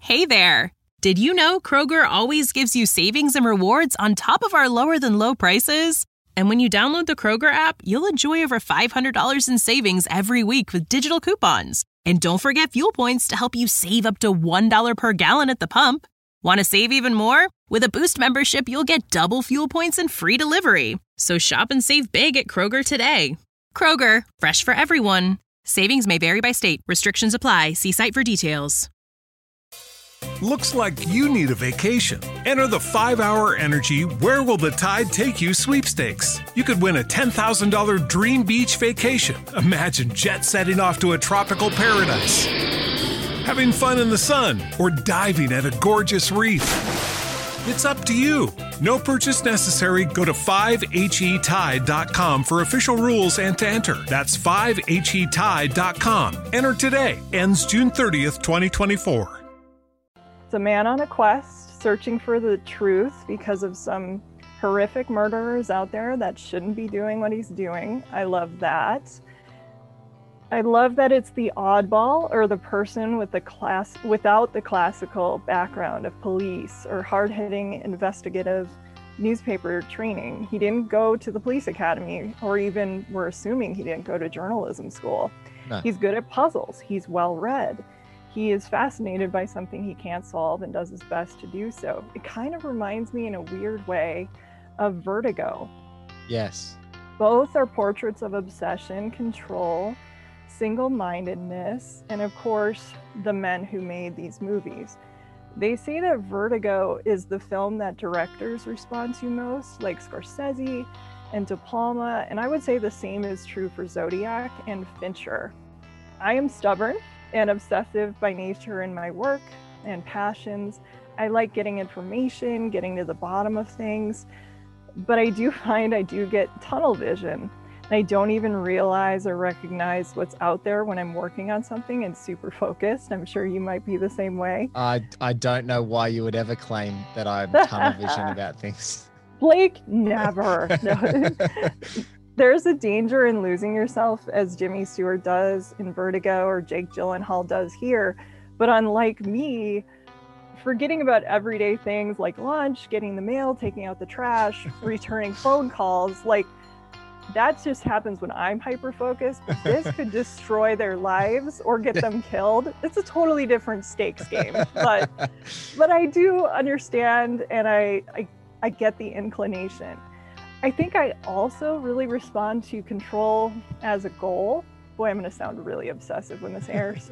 Hey there! Did you know Kroger always gives you savings and rewards on top of our lower-than-low prices? And when you download the Kroger app, you'll enjoy over $500 in savings every week with digital coupons. And don't forget fuel points to help you save up to $1 per gallon at the pump. Want to save even more? With a Boost membership, you'll get double fuel points and free delivery. So shop and save big at Kroger today. Kroger, fresh for everyone. Savings may vary by state. Restrictions apply. See site for details. Looks like you need a vacation. Enter the 5-Hour Energy Where Will the Tide Take You sweepstakes. You could win a $10,000 dream beach vacation. Imagine jet setting off to a tropical paradise, having fun in the sun, or diving at a gorgeous reef. It's up to you. No purchase necessary. Go to 5HETide.com for official rules and to enter. That's 5HETide.com. Enter today. Ends June 30th, 2024. It's a man on a quest searching for the truth because of some horrific murderers out there that shouldn't be doing what he's doing. I love that. I love that it's the oddball or the person with without the classical background of police or hard-hitting investigative newspaper training. He didn't go to the police academy, or even we're assuming he didn't go to journalism school. No. He's good at puzzles. He's well-read. He is fascinated by something he can't solve and does his best to do so. It kind of reminds me in a weird way of Vertigo. Yes. Both are portraits of obsession, control, single-mindedness, and of course, the men who made these movies. They say that Vertigo is the film that directors respond to most, like Scorsese and De Palma, and I would say the same is true for Zodiac and Fincher. I am stubborn and obsessive by nature in my work and passions. I like getting information, getting to the bottom of things, but I do find I do get tunnel vision. And I don't even realize or recognize what's out there when I'm working on something and super focused. I'm sure you might be the same way. I don't know why you would ever claim that I'm tunnel vision about things. Blake, never. No. There's a danger in losing yourself, as Jimmy Stewart does in Vertigo or Jake Gyllenhaal does here. But unlike me, forgetting about everyday things like lunch, getting the mail, taking out the trash, returning phone calls, like that just happens when I'm hyper-focused. This could destroy their lives or get them killed. It's a totally different stakes game. But I do understand, and I get the inclination. I think I also really respond to control as a goal. Boy, I'm going to sound really obsessive when this airs.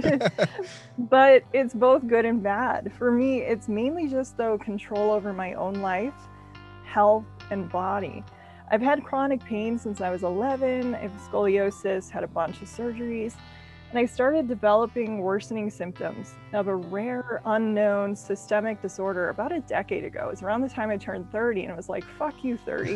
But it's both good and bad. For me, it's mainly just, though, control over my own life, health, and body. I've had chronic pain since I was 11. I have scoliosis, had a bunch of surgeries. And I started developing worsening symptoms of a rare, unknown systemic disorder about a decade ago. It was around the time I turned 30, and it was like, fuck you, 30.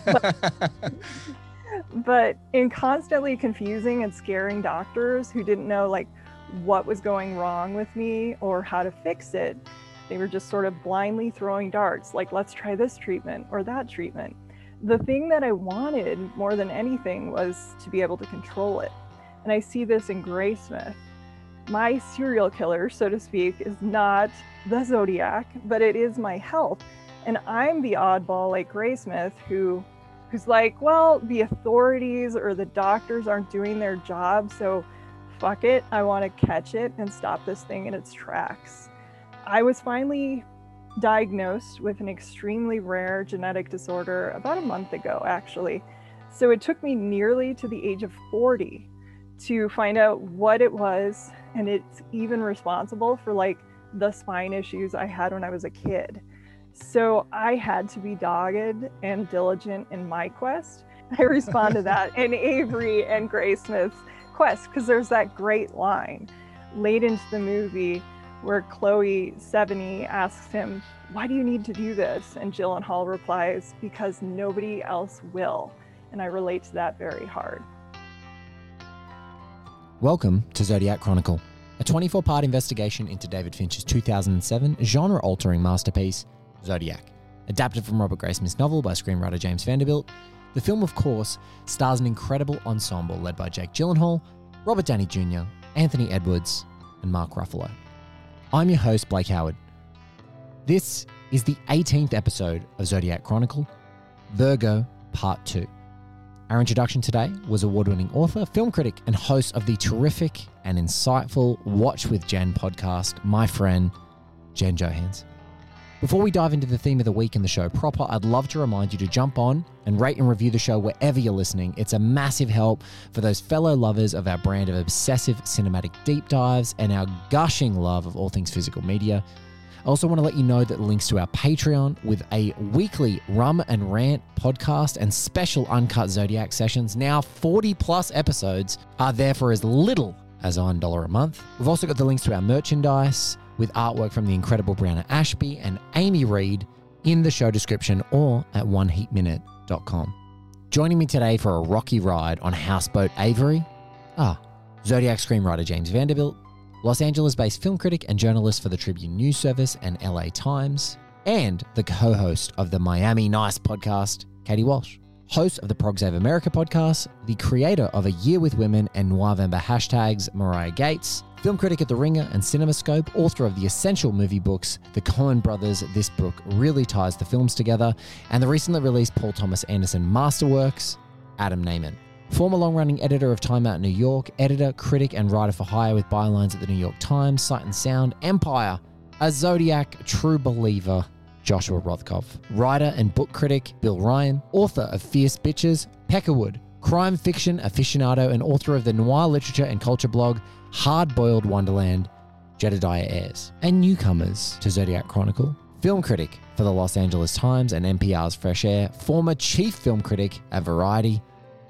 But in constantly confusing and scaring doctors who didn't know like what was going wrong with me or how to fix it, they were just sort of blindly throwing darts, like, let's try this treatment or that treatment. The thing that I wanted more than anything was to be able to control it. And I see this in Graysmith. My serial killer, so to speak, is not the Zodiac, but it is my health. And I'm the oddball like Graysmith who's like, well, the authorities or the doctors aren't doing their job, so fuck it, I want to catch it and stop this thing in its tracks. I was finally diagnosed with an extremely rare genetic disorder about a month ago, actually. So it took me nearly to the age of 40 to find out what it was, and it's even responsible for like the spine issues I had when I was a kid. So I had to be dogged and diligent in my quest. I respond to that in Avery and Graysmith's quest, because there's that great line late into the movie where Chloe Sevigny asks him, why do you need to do this? And Gyllenhaal replies, because nobody else will. And I relate to that very hard. Welcome to Zodiac Chronicle, a 24-part investigation into David Fincher's 2007 genre-altering masterpiece, Zodiac. Adapted from Robert Graysmith's novel by screenwriter James Vanderbilt, the film, of course, stars an incredible ensemble led by Jake Gyllenhaal, Robert Downey Jr., Anthony Edwards, and Mark Ruffalo. I'm your host, Blake Howard. This is the 18th episode of Zodiac Chronicle, Virgo Part 2. Our introduction today was award-winning author, film critic, and host of the terrific and insightful Watch with Jen podcast, my friend, Jen Johans. Before we dive into the theme of the week and the show proper, I'd love to remind you to jump on and rate and review the show wherever you're listening. It's a massive help for those fellow lovers of our brand of obsessive cinematic deep dives and our gushing love of all things physical media. I also want to let you know that links to our Patreon with a weekly Rum and Rant podcast and special uncut Zodiac sessions, now 40 plus episodes, are there for as little as $1 a month. We've also got the links to our merchandise with artwork from the incredible Brianna Ashby and Amy Reed in the show description or at oneheatminute.com. Joining me today for a rocky ride on Houseboat Avery Zodiac screenwriter James Vanderbilt, Los Angeles-based film critic and journalist for the Tribune News Service and LA Times, and the co-host of the Miami Nice podcast, Katie Walsh. Host of the Prog Save America podcast, the creator of A Year with Women and Noirvember hashtags, Mariah Gates, film critic at The Ringer and CinemaScope, author of the essential movie books, The Coen Brothers, This Book Really Ties the Films Together, and the recently released Paul Thomas Anderson masterworks, Adam Naiman. Former long-running editor of Time Out New York, editor, critic, and writer for hire with bylines at the New York Times, Sight and Sound, Empire, a Zodiac true believer, Joshua Rothkopf. Writer and book critic, Bill Ryan. Author of Fierce Bitches, Peckerwood. Crime fiction aficionado and author of the noir literature and culture blog, Hard Boiled Wonderland, Jedediah Ayres. And newcomers to Zodiac Chronicle, film critic for the Los Angeles Times and NPR's Fresh Air, former chief film critic at Variety,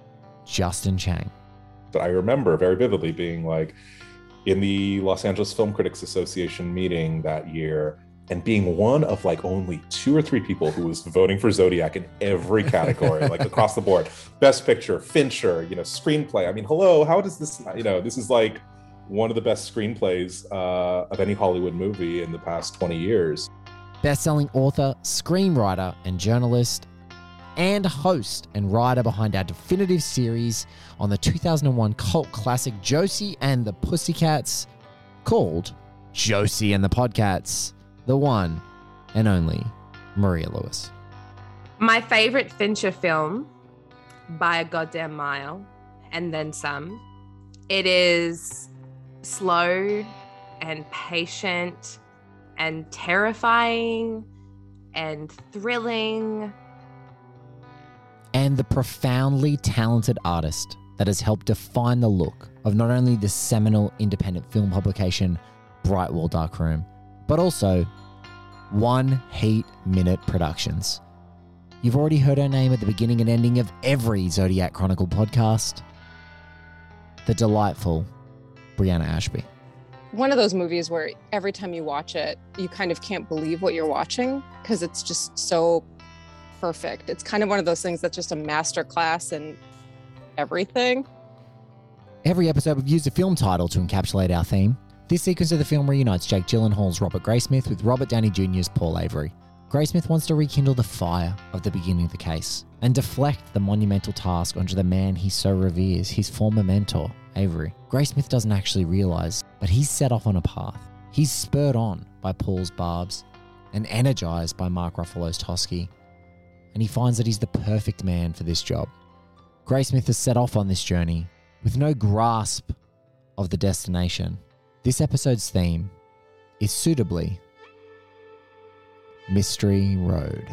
Justin Chang. But I remember very vividly being like in the Los Angeles Film Critics Association meeting that year and being one of like only 2 or 3 people who was voting for Zodiac in every category, like across the board. Best Picture, Fincher, screenplay. I mean, hello, how does this, this is like one of the best screenplays of any Hollywood movie in the past 20 years. Best-selling author, screenwriter, and journalist, and host and writer behind our definitive series on the 2001 cult classic Josie and the Pussycats, called Josie and the Podcats, the one and only Maria Lewis. My favorite Fincher film, by a goddamn mile, and then some. It is slow and patient and terrifying and thrilling. And the profoundly talented artist that has helped define the look of not only the seminal independent film publication Bright Wall Darkroom, but also One Heat Minute Productions. You've already heard her name at the beginning and ending of every Zodiac Chronicle podcast. The delightful Brianna Ashby. One of those movies where every time you watch it, you kind of can't believe what you're watching because it's just so perfect. It's kind of one of those things that's just a masterclass in everything. Every episode we've used a film title to encapsulate our theme. This sequence of the film reunites Jake Gyllenhaal's Robert Graysmith with Robert Downey Jr.'s Paul Avery. Graysmith wants to rekindle the fire of the beginning of the case and deflect the monumental task onto the man he so reveres, his former mentor, Avery. Graysmith doesn't actually realize, but he's set off on a path. He's spurred on by Paul's barbs and energized by Mark Ruffalo's Toschi, and he finds that he's the perfect man for this job. Graysmith has set off on this journey with no grasp of the destination. This episode's theme is suitably Mystery Road.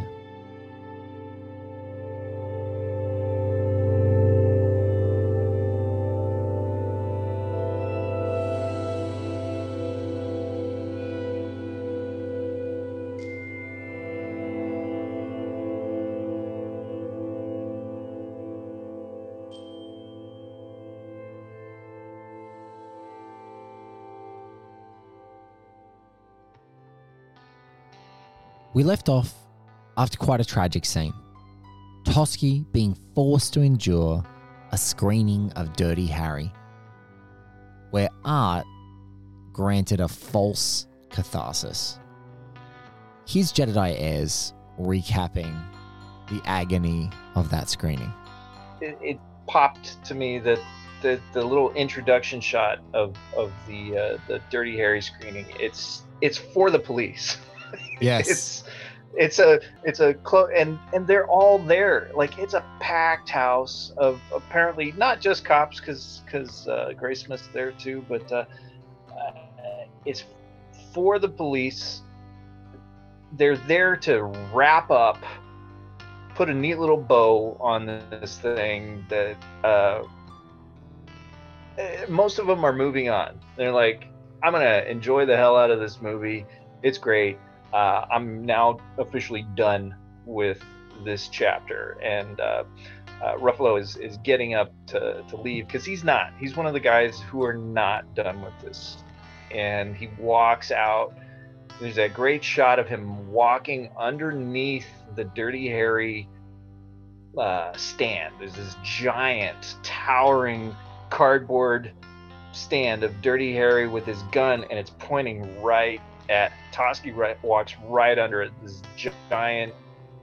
We left off after quite a tragic scene. Toschi being forced to endure a screening of Dirty Harry, where art granted a false catharsis. Here's Jedediah Ayres recapping the agony of that screening. It popped to me that the little introduction shot of the Dirty Harry screening, it's for the police. Yes. It's a and they're all there. Like, it's a packed house of apparently not just cops, because Graysmith's there too, but it's for the police. They're there to wrap up, put a neat little bow on this thing that most of them are moving on. They're like, I'm gonna enjoy the hell out of this movie. It's great. I'm now officially done with this chapter. And Ruffalo is getting up to leave, because he's not. He's one of the guys who are not done with this. And he walks out. There's that great shot of him walking underneath the Dirty Harry stand. There's this giant, towering cardboard stand of Dirty Harry with his gun, and it's pointing right at Toschi. Walks right under it. This giant,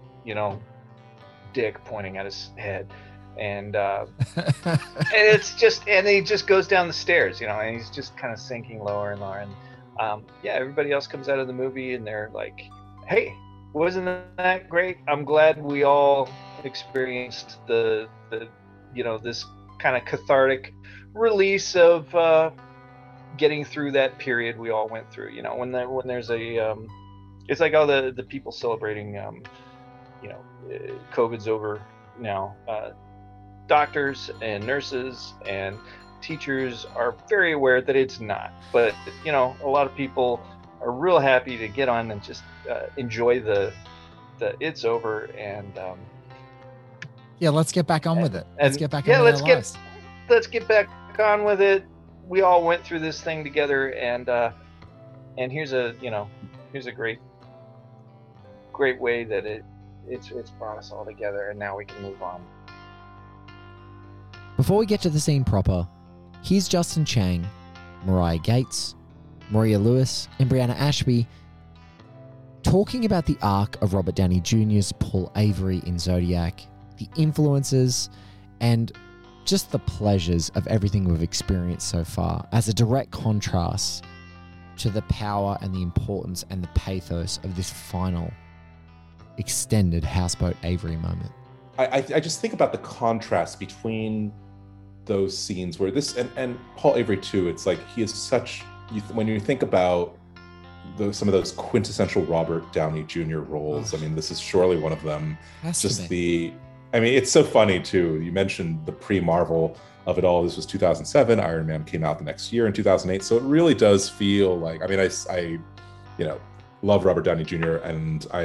dick pointing at his head, and it's just, and he just goes down the stairs, and he's just kind of sinking lower and lower. And everybody else comes out of the movie, and they're like, "Hey, wasn't that great? I'm glad we all experienced the this kind of cathartic release of getting through that period we all went through." When there's a it's like all the people celebrating COVID's over now. Doctors and nurses and teachers are very aware that it's not, but a lot of people are real happy to get on and just enjoy the it's over. And let's get back on with it. Let's get back on with our lives. Let's get back on with it. We all went through this thing together, and here's a great way that it's brought us all together, and now we can move on. Before we get to the scene proper, here's Justin Chang, Mariah Gates, Maria Lewis, and Brianna Ashby talking about the arc of Robert Downey Jr.'s Paul Avery in Zodiac, the influences, and just the pleasures of everything we've experienced so far, as a direct contrast to the power and the importance and the pathos of this final extended Houseboat Avery moment. I just think about the contrast between those scenes where this and Paul Avery too. It's like he is such, when you think about some of those quintessential Robert Downey Jr. roles. I mean, this is surely one of them. It's so funny too. You mentioned the pre-Marvel of it all. This was 2007. Iron Man came out the next year in 2008. So it really does feel like, I love Robert Downey Jr. and I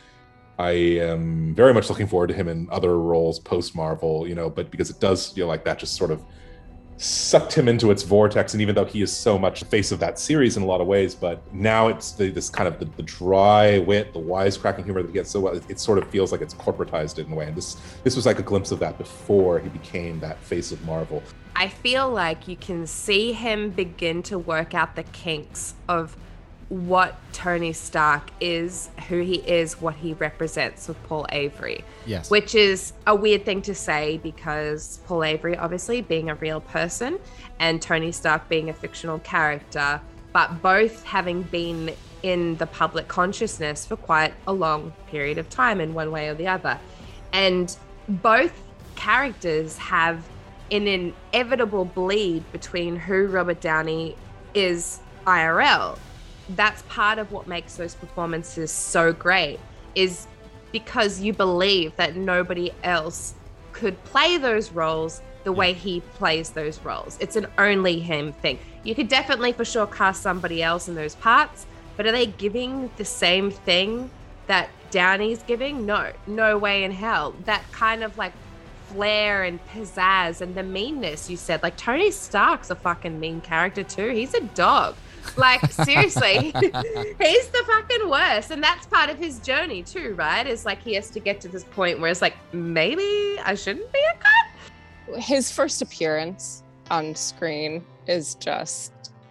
am very much looking forward to him in other roles post-Marvel, but because it does feel like that just sort of sucked him into its vortex. And even though he is so much the face of that series in a lot of ways, but now it's this kind of the dry wit, the wisecracking humor that he gets so well, it sort of feels like it's corporatized in a way. And this was like a glimpse of that before he became that face of Marvel. I feel like you can see him begin to work out the kinks of what Tony Stark is, who he is, what he represents with Paul Avery. Yes. Which is a weird thing to say, because Paul Avery obviously being a real person and Tony Stark being a fictional character, but both having been in the public consciousness for quite a long period of time in one way or the other. And both characters have an inevitable bleed between who Robert Downey is IRL. That's part of what makes those performances so great, is because you believe that nobody else could play those roles the way he plays those roles. It's an only him thing. You could definitely for sure cast somebody else in those parts, but are they giving the same thing that Downey's giving? No way in hell. That kind of like flair and pizzazz and the meanness you said, like Tony Stark's a fucking mean character too. He's a dog. Like, seriously, he's the fucking worst. And that's part of his journey too, right? It's like he has to get to this point where it's like, maybe I shouldn't be a cop. His first appearance on screen is just,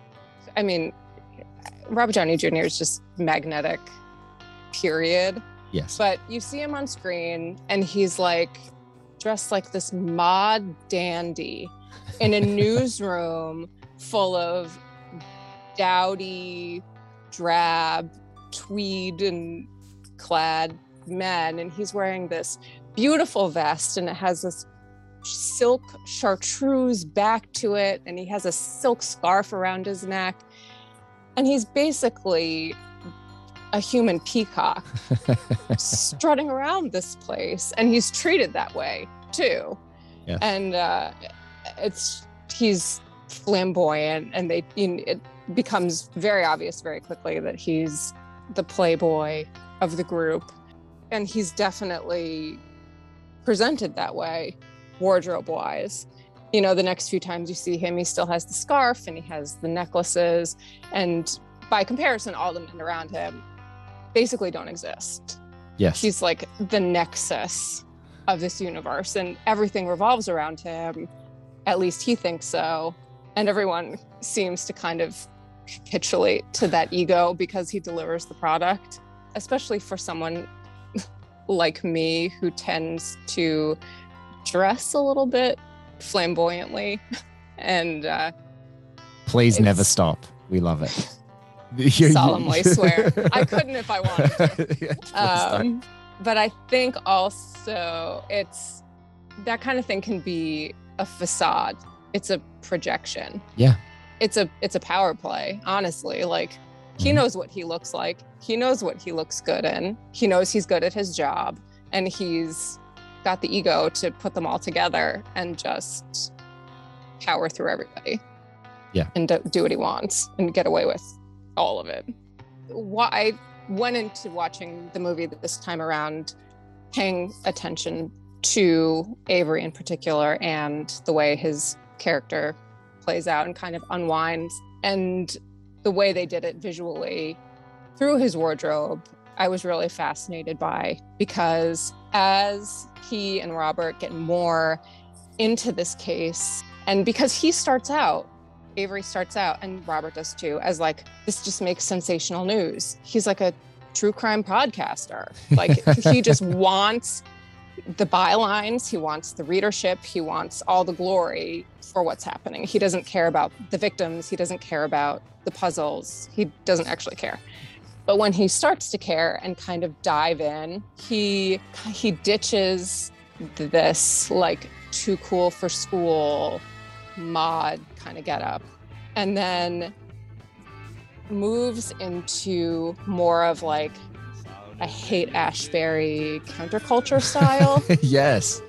Robert Downey Jr. is just magnetic, period. Yes. But you see him on screen and he's like dressed like this mod dandy in a newsroom full of dowdy, drab, tweed and clad men, and he's wearing this beautiful vest, and it has this silk chartreuse back to it, and he has a silk scarf around his neck, and he's basically a human peacock strutting around this place, and he's treated that way too. Yes. And he's flamboyant, and it becomes very obvious very quickly that he's the playboy of the group, and he's definitely presented that way wardrobe wise. The next few times you see him, he still has the scarf and he has the necklaces, and by comparison all the men around him basically don't exist. Yes. He's like the nexus of this universe, and everything revolves around him. At least he thinks so. And everyone seems to kind of capitulate to that ego because he delivers the product, especially for someone like me who tends to dress a little bit flamboyantly. And please never stop. We love it. Solemnly swear. I couldn't if I wanted to. But I think also it's that kind of thing can be a facade. It's a projection. Yeah. It's a power play, honestly. Like, he knows what he looks like. He knows what he looks good in. He knows he's good at his job, and he's got the ego to put them all together and just power through everybody. Yeah. And do what he wants and get away with all of it. I went into watching the movie this time around paying attention to Avery in particular and the way his character plays out and kind of unwinds, and the way they did it visually through his wardrobe, I was really fascinated by, because as he and Robert get more into this case, and because Avery starts out, and Robert does too, as like, this just makes sensational news. He's like a true crime podcaster. Like, he just wants the bylines, he wants the readership, he wants all the glory for what's happening. He doesn't care about the victims, he doesn't care about the puzzles, he doesn't actually care. But when he starts to care and kind of dive in, he ditches this like too cool for school mod kind of getup, and then moves into more of like a Haight-Ashbury counterculture style. Yes.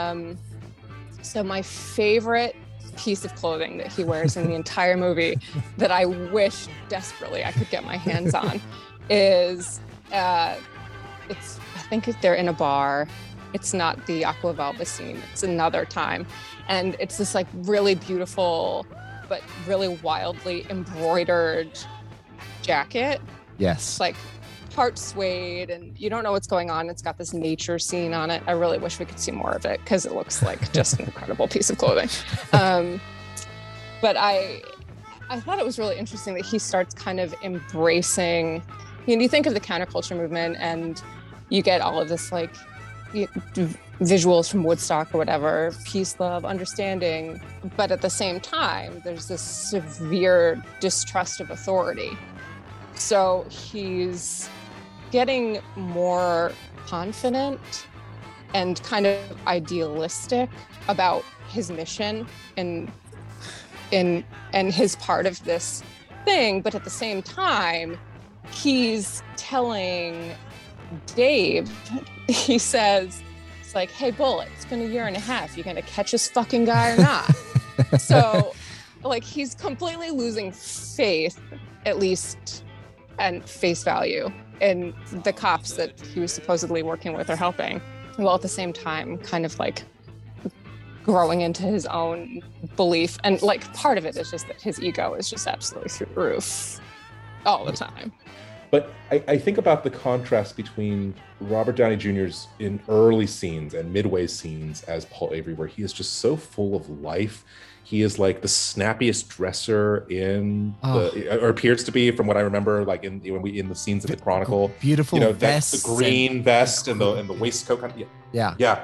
So my favorite piece of clothing that he wears in the entire movie that I wish desperately I could get my hands on is I think they're in a bar. It's not the Aqua Velva scene, it's another time. And it's this like really beautiful, but really wildly embroidered jacket. Yes. It's like part suede, and you don't know what's going on. It's got this nature scene on it. I really wish we could see more of it because it looks like just an incredible piece of clothing. But I thought it was really interesting that he starts kind of embracing, you think of the counterculture movement and you get all of this like visuals from Woodstock or whatever, peace, love, understanding. But at the same time, there's this severe distrust of authority. So he's getting more confident and kind of idealistic about his mission and his part of this thing. But at the same time, he's telling Dave, he says, it's like, hey, Bullet, it's been 1.5 years. You gonna catch this fucking guy or not? So like, he's completely losing faith, at least, and face value in the cops that he was supposedly working with or helping, while at the same time kind of like growing into his own belief. And like, part of it is just that his ego is just absolutely through the roof all the time. But I think about the contrast between Robert Downey Jr.'s in early scenes and midway scenes as Paul Avery, where he is just so full of life. He is like the snappiest dresser or appears to be, from what I remember, like in the scenes of the Chronicle. Beautiful vest, the green vest and the waistcoat. Yeah.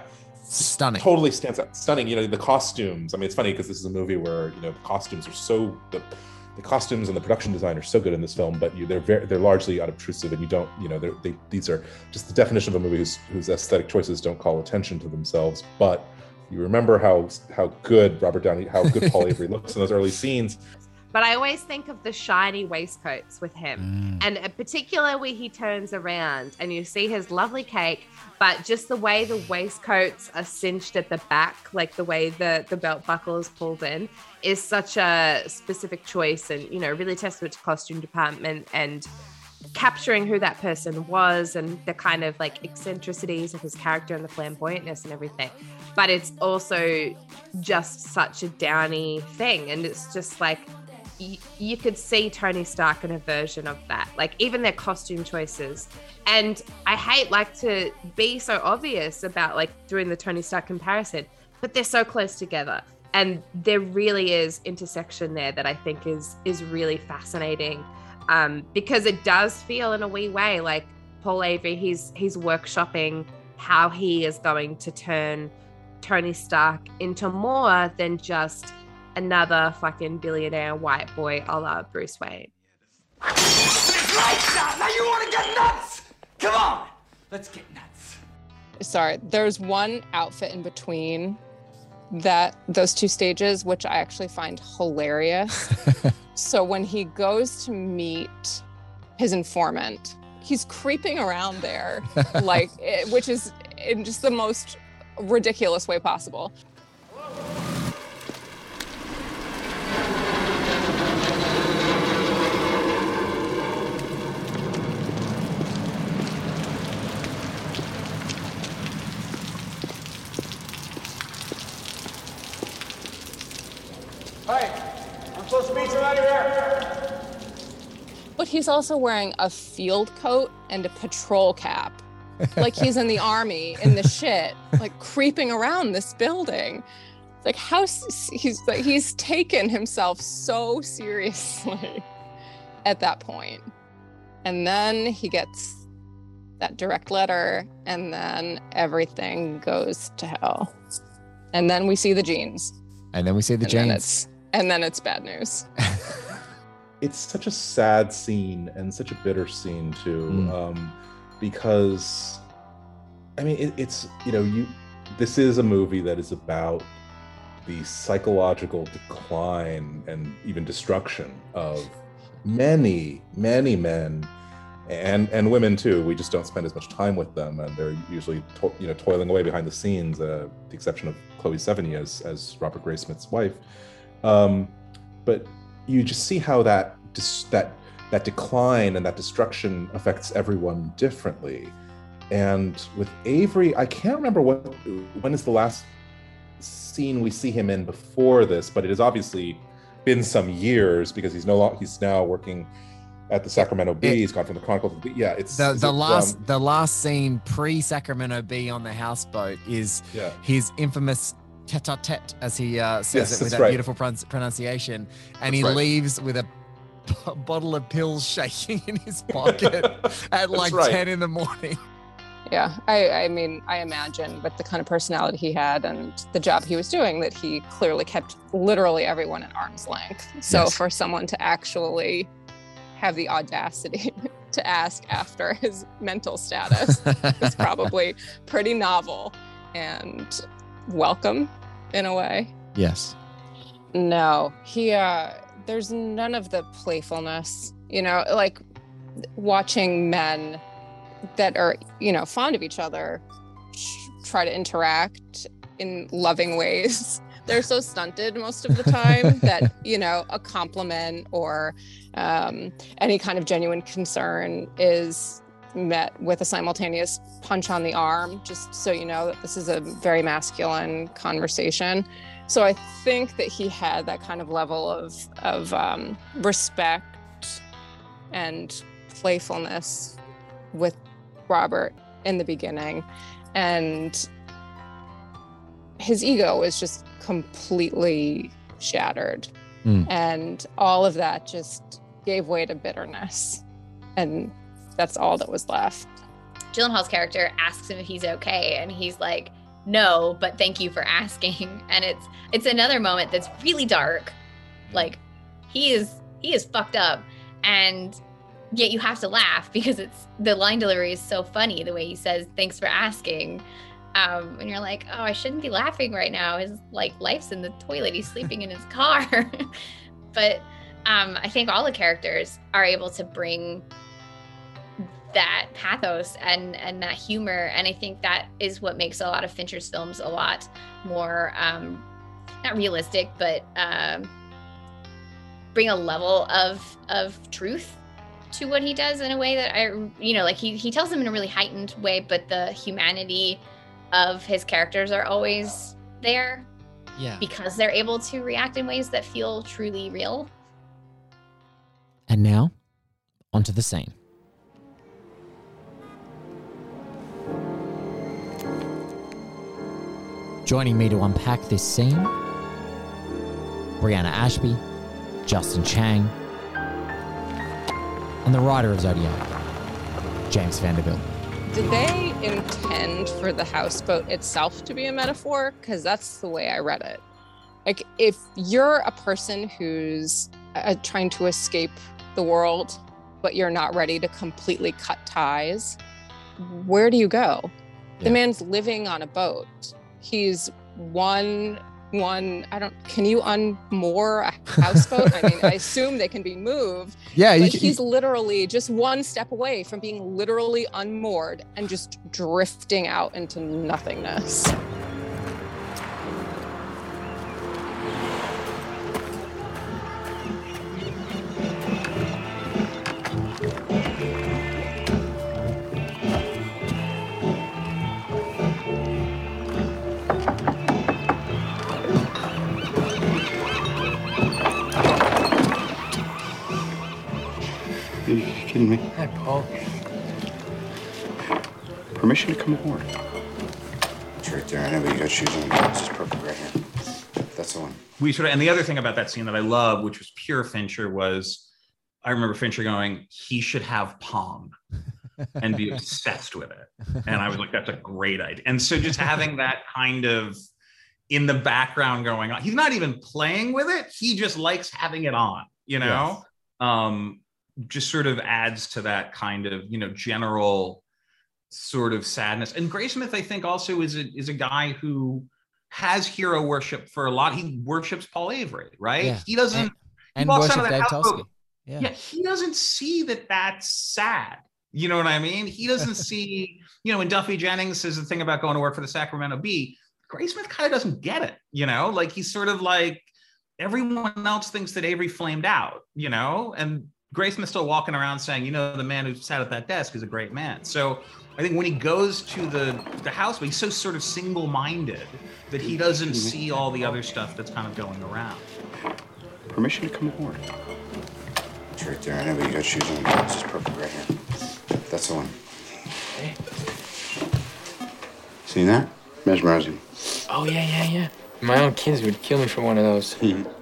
Stunning. Totally stands out. Stunning. The costumes. I mean, it's funny because this is a movie where the costumes are so the costumes and the production design are so good in this film, but they're largely unobtrusive, and you don't these are just the definition of a movie whose aesthetic choices don't call attention to themselves. But you remember how good how good Paul Avery looks in those early scenes. But I always think of the shiny waistcoats with him. And in particular where he turns around and you see his lovely cake, but just the way the waistcoats are cinched at the back, like the way the belt buckle is pulled in, is such a specific choice, and, really testament to costume department and capturing who that person was and the kind of like eccentricities of his character and the flamboyantness and everything. But it's also just such a downy thing. And it's just like, you could see Tony Stark in a version of that, like even their costume choices. And I hate to be so obvious about like doing the Tony Stark comparison, but they're so close together, and there really is intersection there that I think is really fascinating, because it does feel in a wee way like Paul Avery, he's workshopping how he is going to turn Tony Stark into more than just another fucking billionaire white boy a la Bruce Wayne. Lights out! Now you want to get nuts? Come on! Let's get nuts. Sorry, there's one outfit in between those two stages, which I actually find hilarious. So when he goes to meet his informant, he's creeping around there, which is in just the most ridiculous way possible. I'm supposed to meet somebody here. But he's also wearing a field coat and a patrol cap. Like he's in the army in the shit, like creeping around this building. Like he's taken himself so seriously at that point. And then he gets that direct letter, and then everything goes to hell. And then we see the jeans. And then we see the jeans. And then it's bad news. It's such a sad scene and such a bitter scene too, because I mean it's this is a movie that is about the psychological decline and even destruction of many men and women too. We just don't spend as much time with them, and they're usually toiling away behind the scenes, the exception of Chloe Sevigny as Robert Graysmith's wife. But you just see how that decline and that destruction affects everyone differently. And with Avery, I can't remember when is the last scene we see him in before this, but it has obviously been some years, because he's now working at the Sacramento Bee. He's gone from the Chronicle to the Bee. Yeah, it's the last scene pre-Sacramento Bee on the houseboat is his infamous tete-a-tete, as he says it with that beautiful pronunciation, and he leaves with a bottle of pills shaking in his pocket at 10 in the morning. Yeah, I mean, I imagine with the kind of personality he had and the job he was doing that he clearly kept literally everyone at arm's length. So for someone to actually have the audacity to ask after his mental status is probably pretty novel and welcome in a way. Yes. No, there's none of the playfulness, like watching men that are, fond of each other try to interact in loving ways. They're so stunted most of the time that, a compliment or any kind of genuine concern is met with a simultaneous punch on the arm, just so you know that this is a very masculine conversation. So I think that he had that kind of level of respect and playfulness with Robert in the beginning, and his ego was just completely shattered, and all of that just gave way to bitterness, and that's all that was left. Gyllenhaal's character asks him if he's okay, and he's like, no, but thank you for asking. And it's another moment that's really dark. Like he is fucked up, and yet you have to laugh because the line delivery is so funny. The way he says, "Thanks for asking." And you're like, oh, I shouldn't be laughing right now. His life's in the toilet. He's sleeping in his car. But I think all the characters are able to bring that pathos and that humor. And I think that is what makes a lot of Fincher's films a lot more, not realistic, but bring a level of truth to what he does in a way that he tells them in a really heightened way, but the humanity of his characters are always there. Yeah. Because they're able to react in ways that feel truly real. And now, onto the scene. Joining me to unpack this scene, Brianna Ashby, Justin Chang, and the writer of Zodiac, James Vanderbilt. Did they intend for the houseboat itself to be a metaphor? Because that's the way I read it. Like, if you're a person who's trying to escape the world, but you're not ready to completely cut ties, where do you go? Yeah. The man's living on a boat. He's can you unmoor a houseboat? I mean, I assume they can be moved. Yeah. But he's literally just one step away from being literally unmoored and just drifting out into nothingness. Are you kidding me? Hi, Paul. Permission to come aboard. It's right there. I know, but you got shoes on. This is perfect right here. That's the one. And the other thing about that scene that I love, which was pure Fincher, was I remember Fincher going, he should have Pong and be obsessed with it. And I was like, that's a great idea. And so just having that kind of in the background going on, he's not even playing with it. He just likes having it on, Yes. Just sort of adds to that kind of, general sort of sadness. And Graysmith, I think, also is a guy who has hero worship for a lot. He worships Paul Avery, right? Yeah. He doesn't. And worship Dave Toschi. Yeah, he doesn't see that that's sad. You know what I mean? He doesn't see, when Duffy Jennings says the thing about going to work for the Sacramento Bee, Graysmith kind of doesn't get it, Like, he's sort of like, everyone else thinks that Avery flamed out, And Graysmith's still walking around saying, the man who sat at that desk is a great man. So I think when he goes to the house, he's so sort of single-minded that he doesn't see all the other stuff that's kind of going around. Permission to come aboard. It's right there. I know, but you got shoes on. This is perfect right here. That's the one. Hey. Seen that? Mesmerizing. Oh, yeah. My own kids would kill me for one of those.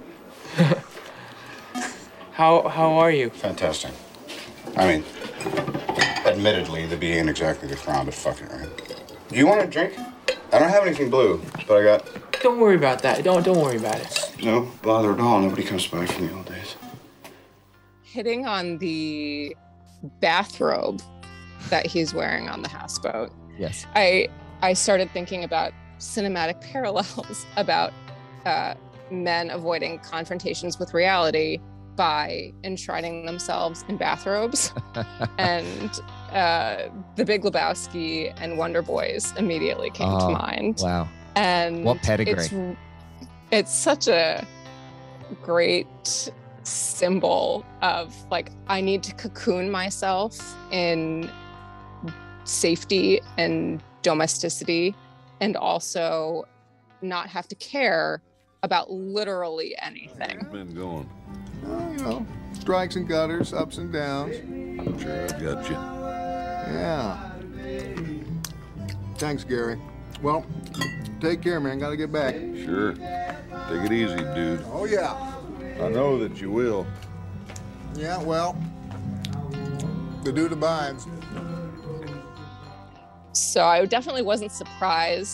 How are you? Fantastic. I mean, admittedly, the bee ain't exactly the crown, but fucking right. Do you want a drink? I don't have anything blue, but I got... Don't worry about that. Don't worry about it. No bother at all. Nobody comes by from the old days. Hitting on the bathrobe that he's wearing on the houseboat. Yes. I started thinking about cinematic parallels about men avoiding confrontations with reality by enshrining themselves in bathrobes. And The Big Lebowski and Wonder Boys immediately came to mind. Wow. And what pedigree. It's such a great symbol of, like, I need to cocoon myself in safety and domesticity, and also not have to care about literally anything. It's been going. Strikes and gutters, ups and downs. Sure, I've got you. Yeah. Thanks, Gary. Well, take care, man. Gotta get back. Sure. Take it easy, dude. Oh, yeah. I know that you will. Yeah, well, the dude abides. So I definitely wasn't surprised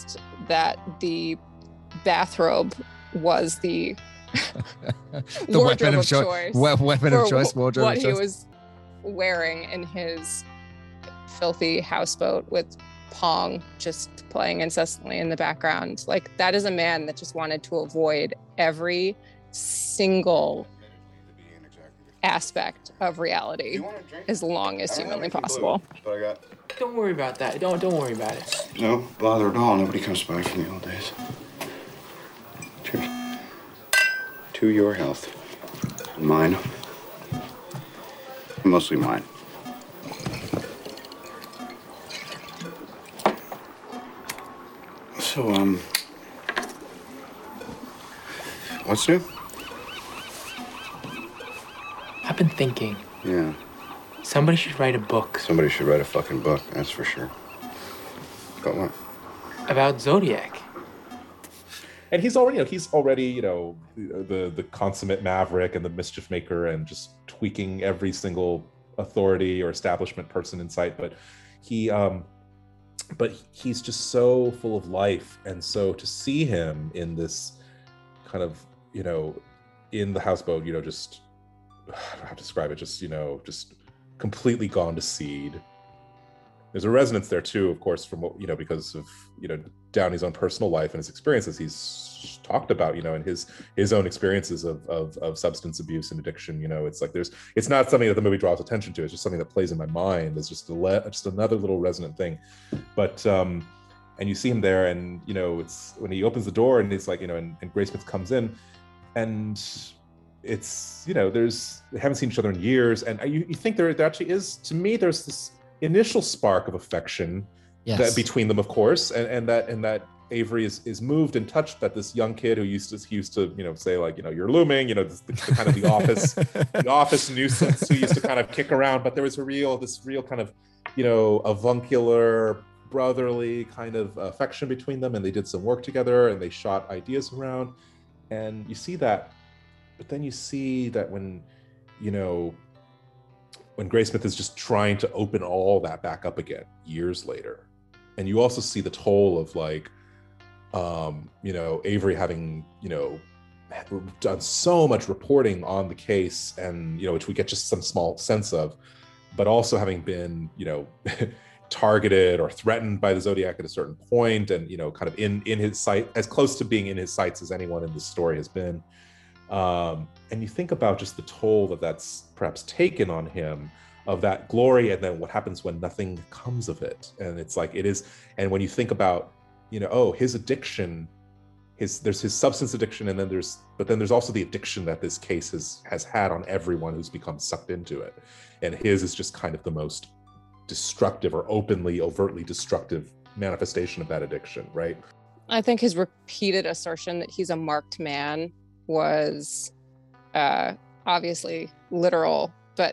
that the bathrobe was the, The wardrobe weapon of of choice. choice. Weapon of for choice. Wardrobe what of he choice. was wearing in his filthy houseboat with Pong just playing incessantly in the background. Like, that is a man that just wanted to avoid every single aspect of reality as long as humanly possible. But I got... Don't worry about that. Don't worry about it. No bother at all. Nobody comes by from the old days. Cheers. To your health. Mine. Mostly mine. So, what's new? I've been thinking. Yeah. Somebody should write a book. Somebody should write a fucking book, that's for sure. About what? About Zodiac. And he's already, the consummate maverick and the mischief maker, and just tweaking every single authority or establishment person in sight. But he's just so full of life, and so to see him in this kind of, in the houseboat, just, I don't know how to describe it, just completely gone to seed. There's a resonance there too, of course, from what, because of, Downey's own personal life and his experiences. He's talked about, in his own experiences of substance abuse and addiction. It's like it's not something that the movie draws attention to. It's just something that plays in my mind. It's just another little resonant thing. But and you see him there, and it's when he opens the door, and it's like, and Graysmith comes in, and it's, they haven't seen each other in years, and you think there actually is, to me, there's this initial spark of affection that between them, of course, and that Avery is moved and touched that this young kid who used to say, like, you're looming, the kind of the office nuisance who used to kind of kick around, but there was this real kind of, avuncular, brotherly kind of affection between them, and they did some work together, and they shot ideas around, and you see that. But then you see that when Graysmith is just trying to open all that back up again years later, and you also see the toll of, like, Avery having, done so much reporting on the case, and, which we get just some small sense of, but also having been, targeted or threatened by the Zodiac at a certain point, and, kind of in his sight, as close to being in his sights as anyone in this story has been. And you think about just the toll that's perhaps taken on him, of that glory, and then what happens when nothing comes of it. And it's like, it is, and when you think about, his addiction, there's his substance addiction, and then there's also the addiction that this case has had on everyone who's become sucked into it. And his is just kind of the most destructive, or overtly destructive manifestation of that addiction, right? I think his repeated assertion that he's a marked man was obviously literal, but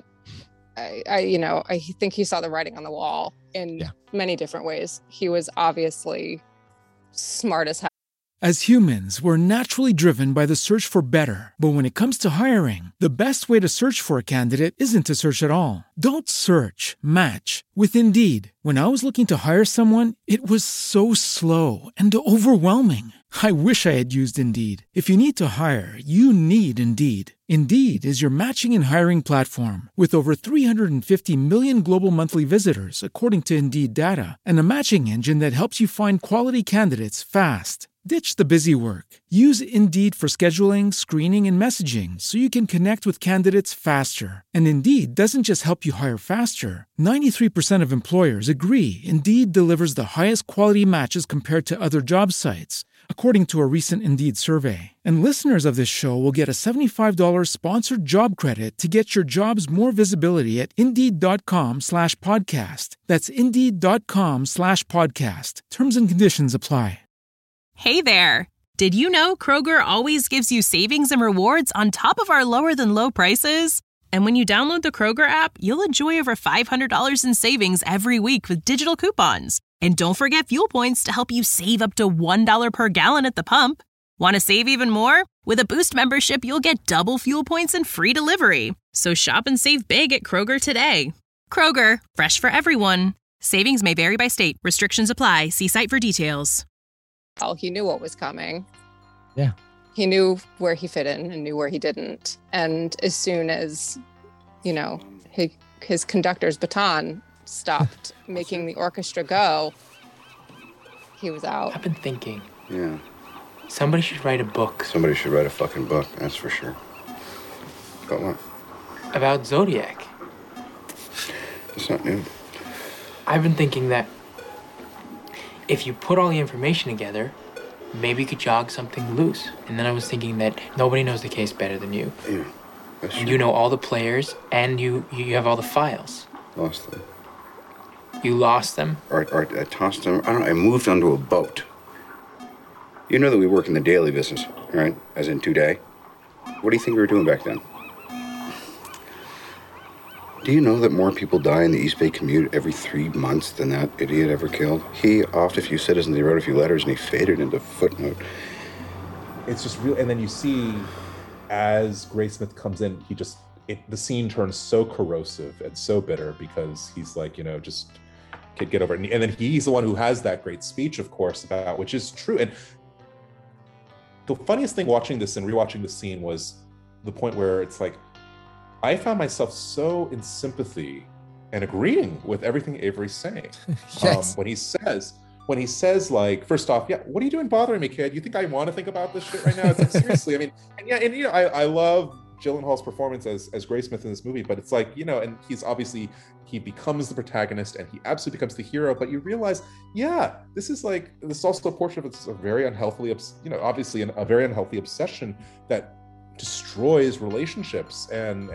I think he saw the writing on the wall in many different ways. He was obviously smart as hell. As humans, we're naturally driven by the search for better. But when it comes to hiring, the best way to search for a candidate isn't to search at all. Don't search, match with Indeed. When I was looking to hire someone, it was so slow and overwhelming. I wish I had used Indeed. If you need to hire, you need Indeed. Indeed is your matching and hiring platform with over 350 million global monthly visitors, according to Indeed data, and a matching engine that helps you find quality candidates fast. Ditch the busy work. Use Indeed for scheduling, screening, and messaging so you can connect with candidates faster. And Indeed doesn't just help you hire faster. 93% of employers agree Indeed delivers the highest quality matches compared to other job sites, according to a recent Indeed survey. And listeners of this show will get a $75 sponsored job credit to get your jobs more visibility at Indeed.com/podcast. That's Indeed.com/podcast. Terms and conditions apply. Hey there! Did you know Kroger always gives you savings and rewards on top of our lower-than-low prices? And when you download the Kroger app, you'll enjoy over $500 in savings every week with digital coupons. And don't forget fuel points to help you save up to $1 per gallon at the pump. Want to save even more? With a Boost membership, you'll get double fuel points and free delivery. So shop and save big at Kroger today. Kroger, fresh for everyone. Savings may vary by state. Restrictions apply. See site for details. He knew what was coming. Yeah. He knew where he fit in and knew where he didn't. And as soon as, his conductor's baton stopped making the orchestra go, he was out. I've been thinking. Yeah. Somebody should write a book. Somebody should write a fucking book, that's for sure. About what? About Zodiac. It's not new. I've been thinking that if you put all the information together, maybe you could jog something loose. And then I was thinking that nobody knows the case better than you. Yeah, that's And true. you know all the players, and you have all the files. Lost them. You lost them? Or I tossed them. I don't know, I moved onto a boat. You know that we work in the daily business, right? As in today. What do you think we were doing back then? Do you know that more people die in the East Bay commute every 3 months than that idiot ever killed? He offed a few citizens, he wrote a few letters, and he faded into footnote. It's just real. And then you see, as Graysmith comes in, the scene turns so corrosive and so bitter because he's like, just get over it. And then he's the one who has that great speech, of course, about, which is true. And the funniest thing watching this and rewatching the scene was the point where it's like, I found myself so in sympathy and agreeing with everything Avery's saying. Yes. When he says, like, first off, yeah, what are you doing bothering me, kid? You think I want to think about this shit right now? It's like, seriously. I mean, I love Gyllenhaal's performance as Graysmith in this movie, but it's like, and he becomes the protagonist and he absolutely becomes the hero, but you realize, yeah, this is also a portrait of a very unhealthy, obviously a very unhealthy obsession that destroys relationships and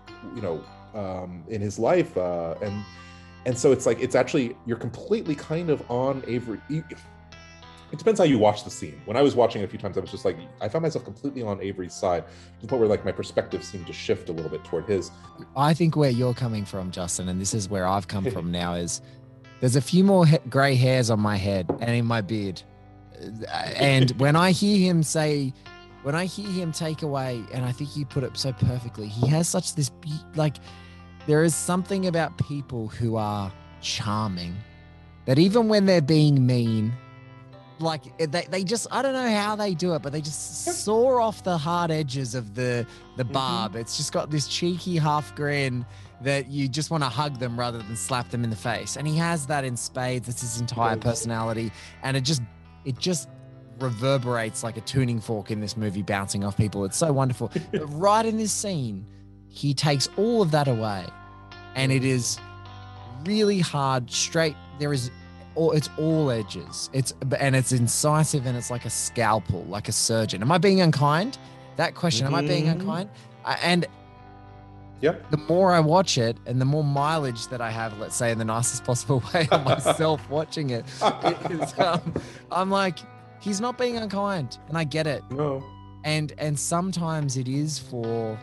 in his life, and so it's like, it's actually, you're completely kind of on Avery. It depends how you watch the scene. When I was watching it a few times, I was just like, I found myself completely on Avery's side, to the point where like my perspective seemed to shift a little bit toward his. I think where you're coming from, Justin, and this is where I've come from now, is there's a few more gray hairs on my head and in my beard. And when I hear him take away, and I think you put it so perfectly, he has such this, there is something about people who are charming that even when they're being mean, they just, I don't know how they do it, but they just saw off the hard edges of the barb. It's just got this cheeky half grin that you just want to hug them rather than slap them in the face. And he has that in spades. It's his entire personality. And it just reverberates like a tuning fork in this movie, bouncing off people. It's so wonderful. But right in this scene, he takes all of that away, and it is really hard, straight. It's all edges. It's incisive, and it's like a scalpel, like a surgeon. Am I being unkind? That question, am I being unkind? Yep. The more I watch it, and the more mileage that I have, let's say in the nicest possible way on myself watching it, I'm like, he's not being unkind, and I get it. No. And sometimes it is for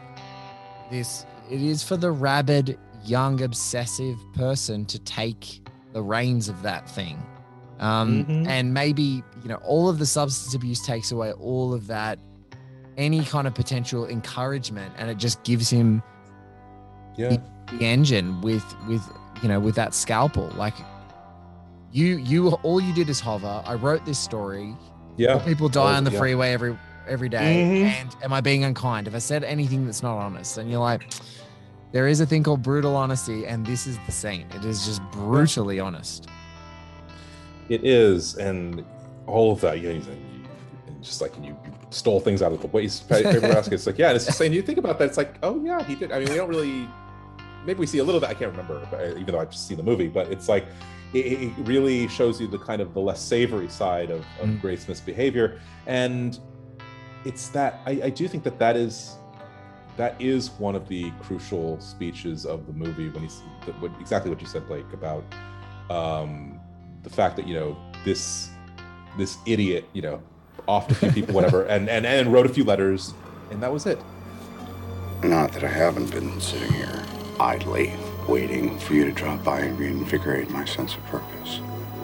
the rabid, young, obsessive person to take the reins of that thing. And maybe, all of the substance abuse takes away all of that, any kind of potential encouragement, and it just gives him the engine with that scalpel. Like, you all you did is hover. I wrote this story. Yeah. People die on the freeway every day. And am I being unkind? If I said anything that's not honest, and you're like, there is a thing called brutal honesty, and this is the scene. It is just brutally honest. It is, and all of that, and just like, you stole things out of the waste paper basket. It's like, yeah, and it's just saying, you think about that, it's like, oh yeah, he did. I mean, we don't really, maybe we see a little bit, I can't remember, even though I've just seen the movie, but it's like, it really shows you the kind of the less savory side of Graysmith's behavior. And it's that, I do think that is one of the crucial speeches of the movie, when he's exactly what you said, Blake, about the fact that, this idiot, offed a few people, whatever, and wrote a few letters, and that was it. Not that I haven't been sitting here idly waiting for you to drop by and reinvigorate my sense of purpose.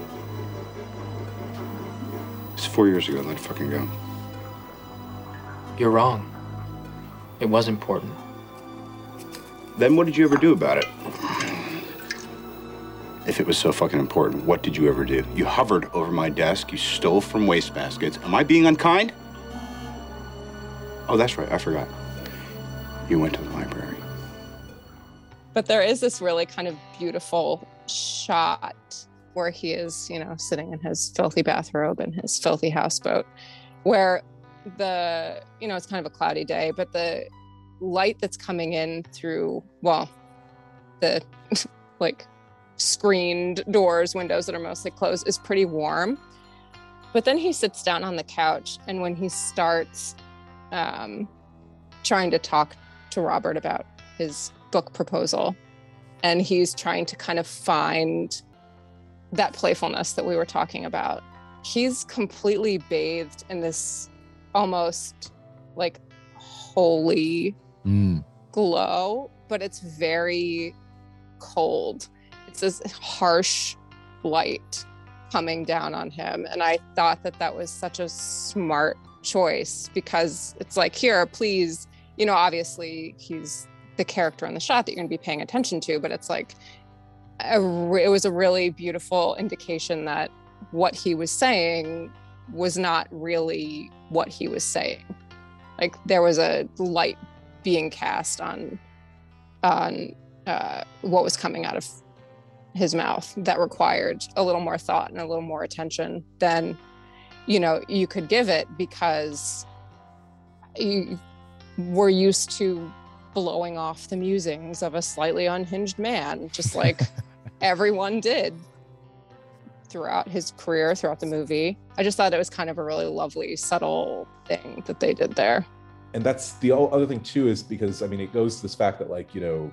It's 4 years ago, let it fucking go. You're wrong. It was important. Then what did you ever do about it? If it was so fucking important, what did you ever do? You hovered over my desk, you stole from wastebaskets. Am I being unkind? Oh, that's right, I forgot. You went to the library. But there is this really kind of beautiful shot where he is, you know, sitting in his filthy bathrobe and his filthy houseboat, where it's kind of a cloudy day, but the light that's coming in through, well, the like screened doors, windows that are mostly closed, is pretty warm. But then he sits down on the couch, and when he starts trying to talk to Robert about his book proposal, and he's trying to kind of find that playfulness that we were talking about, he's completely bathed in this almost like holy glow, but it's very cold. It's this harsh light coming down on him. And I thought that was such a smart choice, because it's like, here, please, you know, obviously he's the character in the shot that you're going to be paying attention to, but it's like, it was a really beautiful indication that what he was saying was not really what he was saying. Like, there was a light being cast on what was coming out of his mouth that required a little more thought and a little more attention than, you know, you could give it, because you were used to blowing off the musings of a slightly unhinged man, just like everyone did throughout his career, throughout the movie. I just thought it was kind of a really lovely, subtle thing that they did there. And that's the other thing too, is because, I mean, it goes to this fact that, like, you know,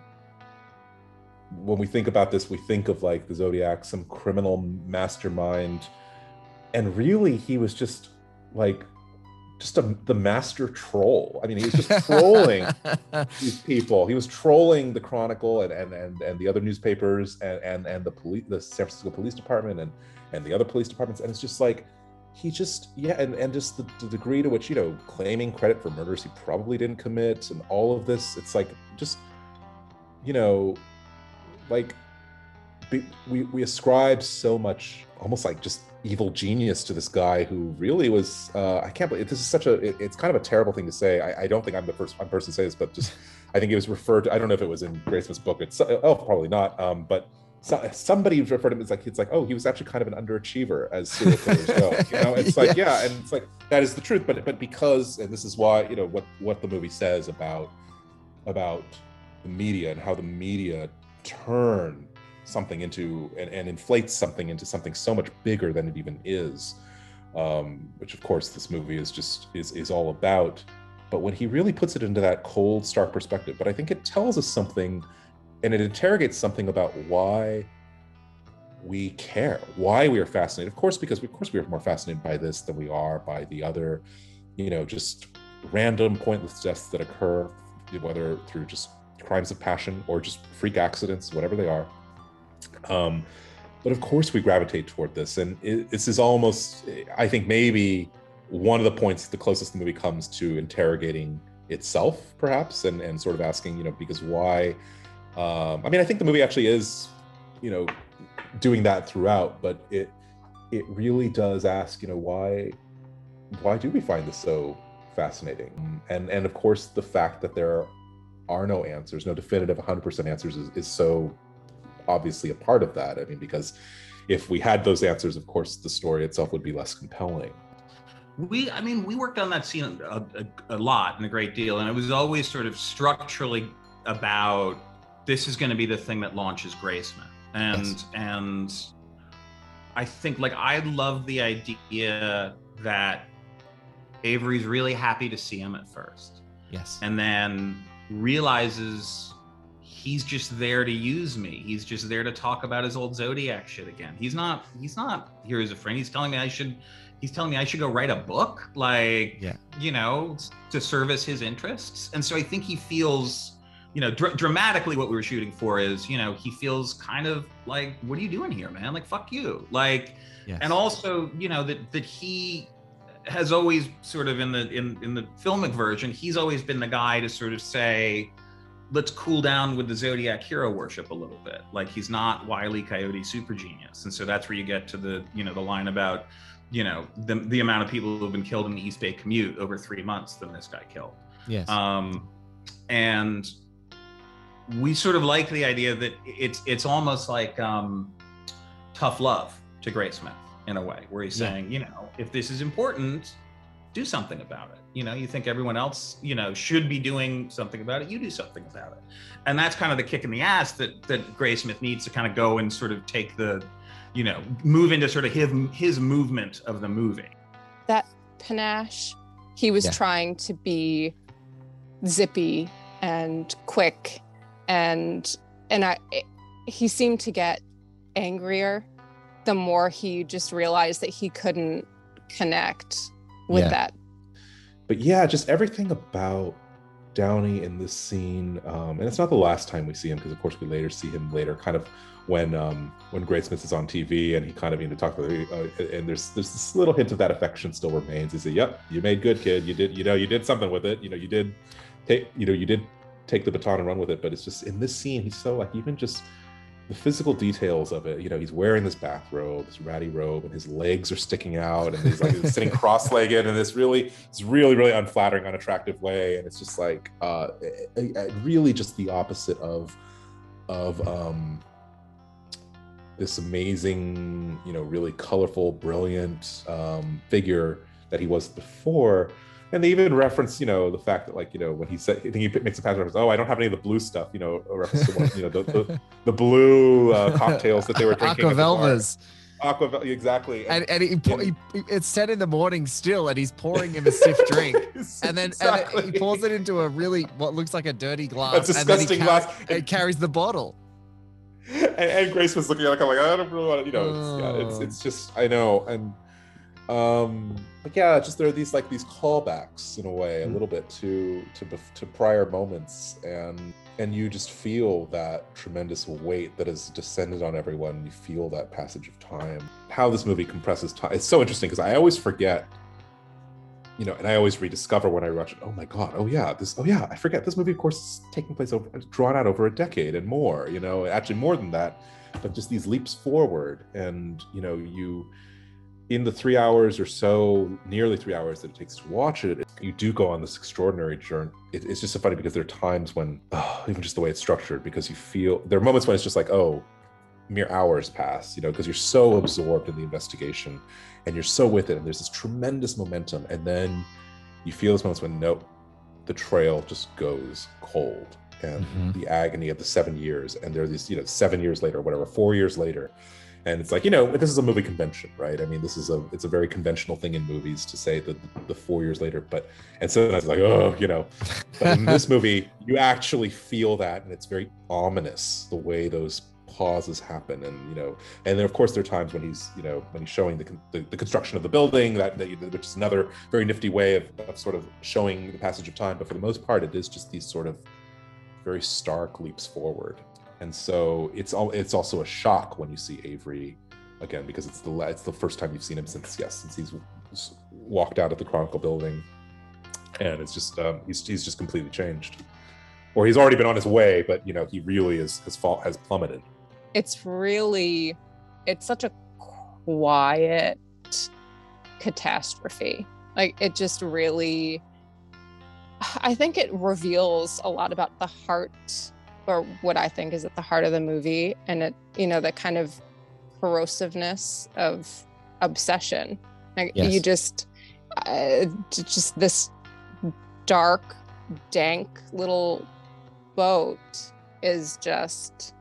when we think about this, we think of like the Zodiac, some criminal mastermind, and really he was just like the master troll. I mean, he was just trolling these people. He was trolling the Chronicle and the other newspapers and the police, the San Francisco Police Department and the other police departments. And it's just like, he just, and just the degree to which, you know, claiming credit for murders he probably didn't commit, and all of this, it's like, just, you know, like we ascribe so much, almost like just evil genius to this guy who really was, I can't believe this is such a, it's kind of a terrible thing to say. I don't think I'm the first person to say this, but just, I think it was referred to, I don't know if it was in Graysmith's book, probably not, but somebody referred to him as like, it's like, oh, he was actually kind of an underachiever as serial killers go. You know, it's like, yeah, and it's like, that is the truth, but because, and this is why, you know, what the movie says about the media and how the media turn something into and inflates something into something so much bigger than it even is, which of course this movie is all about. But when he really puts it into that cold, stark perspective, but I think it tells us something, and it interrogates something about why we care, why we are fascinated. Of course we are more fascinated by this than we are by the other, you know, just random pointless deaths that occur, whether through just crimes of passion or just freak accidents, whatever they are. But of course we gravitate toward this, and this is almost, I think, maybe one of the points the closest the movie comes to interrogating itself, perhaps, and sort of asking, you know, because why? I mean, I think the movie actually is, you know, doing that throughout, but it really does ask, you know, why do we find this so fascinating? And of course, the fact that there are no answers, no definitive 100% answers is so obviously a part of that. I mean, because if we had those answers, of course, the story itself would be less compelling. We worked on that scene a lot and a great deal, and it was always sort of structurally about, this is going to be the thing that launches Graysmith. And I think, like, I love the idea that Avery's really happy to see him at first. Yes. And then realizes he's just there to use me. He's just there to talk about his old Zodiac shit again. He's not here as a friend. He's telling me I should go write a book, like, you know, to service his interests. And so I think he feels, you know, dramatically what we were shooting for is, you know, he feels kind of like, what are you doing here, man? Like, fuck you. Like, and also, you know, that he has always sort of in the filmic version, he's always been the guy to sort of say, let's cool down with the Zodiac hero worship a little bit. Like, he's not Wile E. Coyote super genius. And so that's where you get to the, you know, the line about, you know, the amount of people who have been killed in the East Bay commute over 3 months than this guy killed. Yes. And we sort of like the idea that it's almost like tough love to Graysmith in a way, where he's saying, you know, if this is important, do something about it. You know, you think everyone else, you know, should be doing something about it, you do something about it. And that's kind of the kick in the ass that Graysmith needs to kind of go and sort of take the, you know, move into sort of his movement of the movie. That panache, he was trying to be zippy and quick, and he seemed to get angrier the more he just realized that he couldn't connect with that. But yeah, just everything about Downey in this scene, and it's not the last time we see him, because of course we later see him later, kind of when Graysmith is on TV and he kind of, you know, talk to and there's this little hint of that affection still remains. He said, "Yep, you made good, kid. You did something with it. You did take the baton and run with it." But it's just in this scene, he's so like, even just the physical details of it, you know, he's wearing this bathrobe, this ratty robe, and his legs are sticking out, and he's like sitting cross-legged in this really unflattering, unattractive way. And it's just like really just the opposite of this amazing, you know, really colorful, brilliant figure that he was before. And they even reference, you know, the fact that, like, you know, when he said, I think he makes a pass reference, "Oh, I don't have any of the blue stuff," you know, a reference to one, you know, the blue cocktails that they were drinking. Aquavelvas. Exactly. And it's 10 in the morning still, and he's pouring him a stiff drink, and then he pours it into a really, what looks like a dirty glass, a disgusting glass, and carries the bottle. And Grace was looking at it, kind of like, I don't really want to, you know, it's just, I know. And but yeah, just there are these callbacks in a way, a little bit to prior moments, and you just feel that tremendous weight that has descended on everyone. You feel that passage of time. How this movie compresses time, it's so interesting, because I always forget, you know, and I always rediscover when I watch it. Oh my God! I forget this movie, of course, is taking place drawn out over a decade and more. You know, actually more than that, but just these leaps forward, and you know, in the 3 hours or so, nearly 3 hours that it takes to watch it, you do go on this extraordinary journey. It's just so funny, because there are times when, even just the way it's structured, because you feel, there are moments when it's just like, oh, mere hours pass, you know, because you're so absorbed in the investigation and you're so with it, and there's this tremendous momentum, and then you feel those moments when, nope, the trail just goes cold, and the agony of the 7 years, and there are these, you know, 7 years later, whatever, 4 years later. And it's like, you know, this is a movie convention, right? I mean, it's a very conventional thing in movies to say that the 4 years later, and so I was like, oh, you know, but in this movie, you actually feel that, and it's very ominous the way those pauses happen. And, you know, and then of course there are times when he's showing the construction of the building, which is another very nifty way of sort of showing the passage of time. But for the most part, it is just these sort of very stark leaps forward. And so it's also a shock when you see Avery again, because it's the first time you've seen him since he's walked out of the Chronicle building, and it's just he's just completely changed, or he's already been on his way, but you know, he really has plummeted. It's such a quiet catastrophe. Like, it just really, I think it reveals a lot about the heart, or what I think is at the heart of the movie, and it, you know, the kind of corrosiveness of obsession. Like, you just this dark, dank little boat is just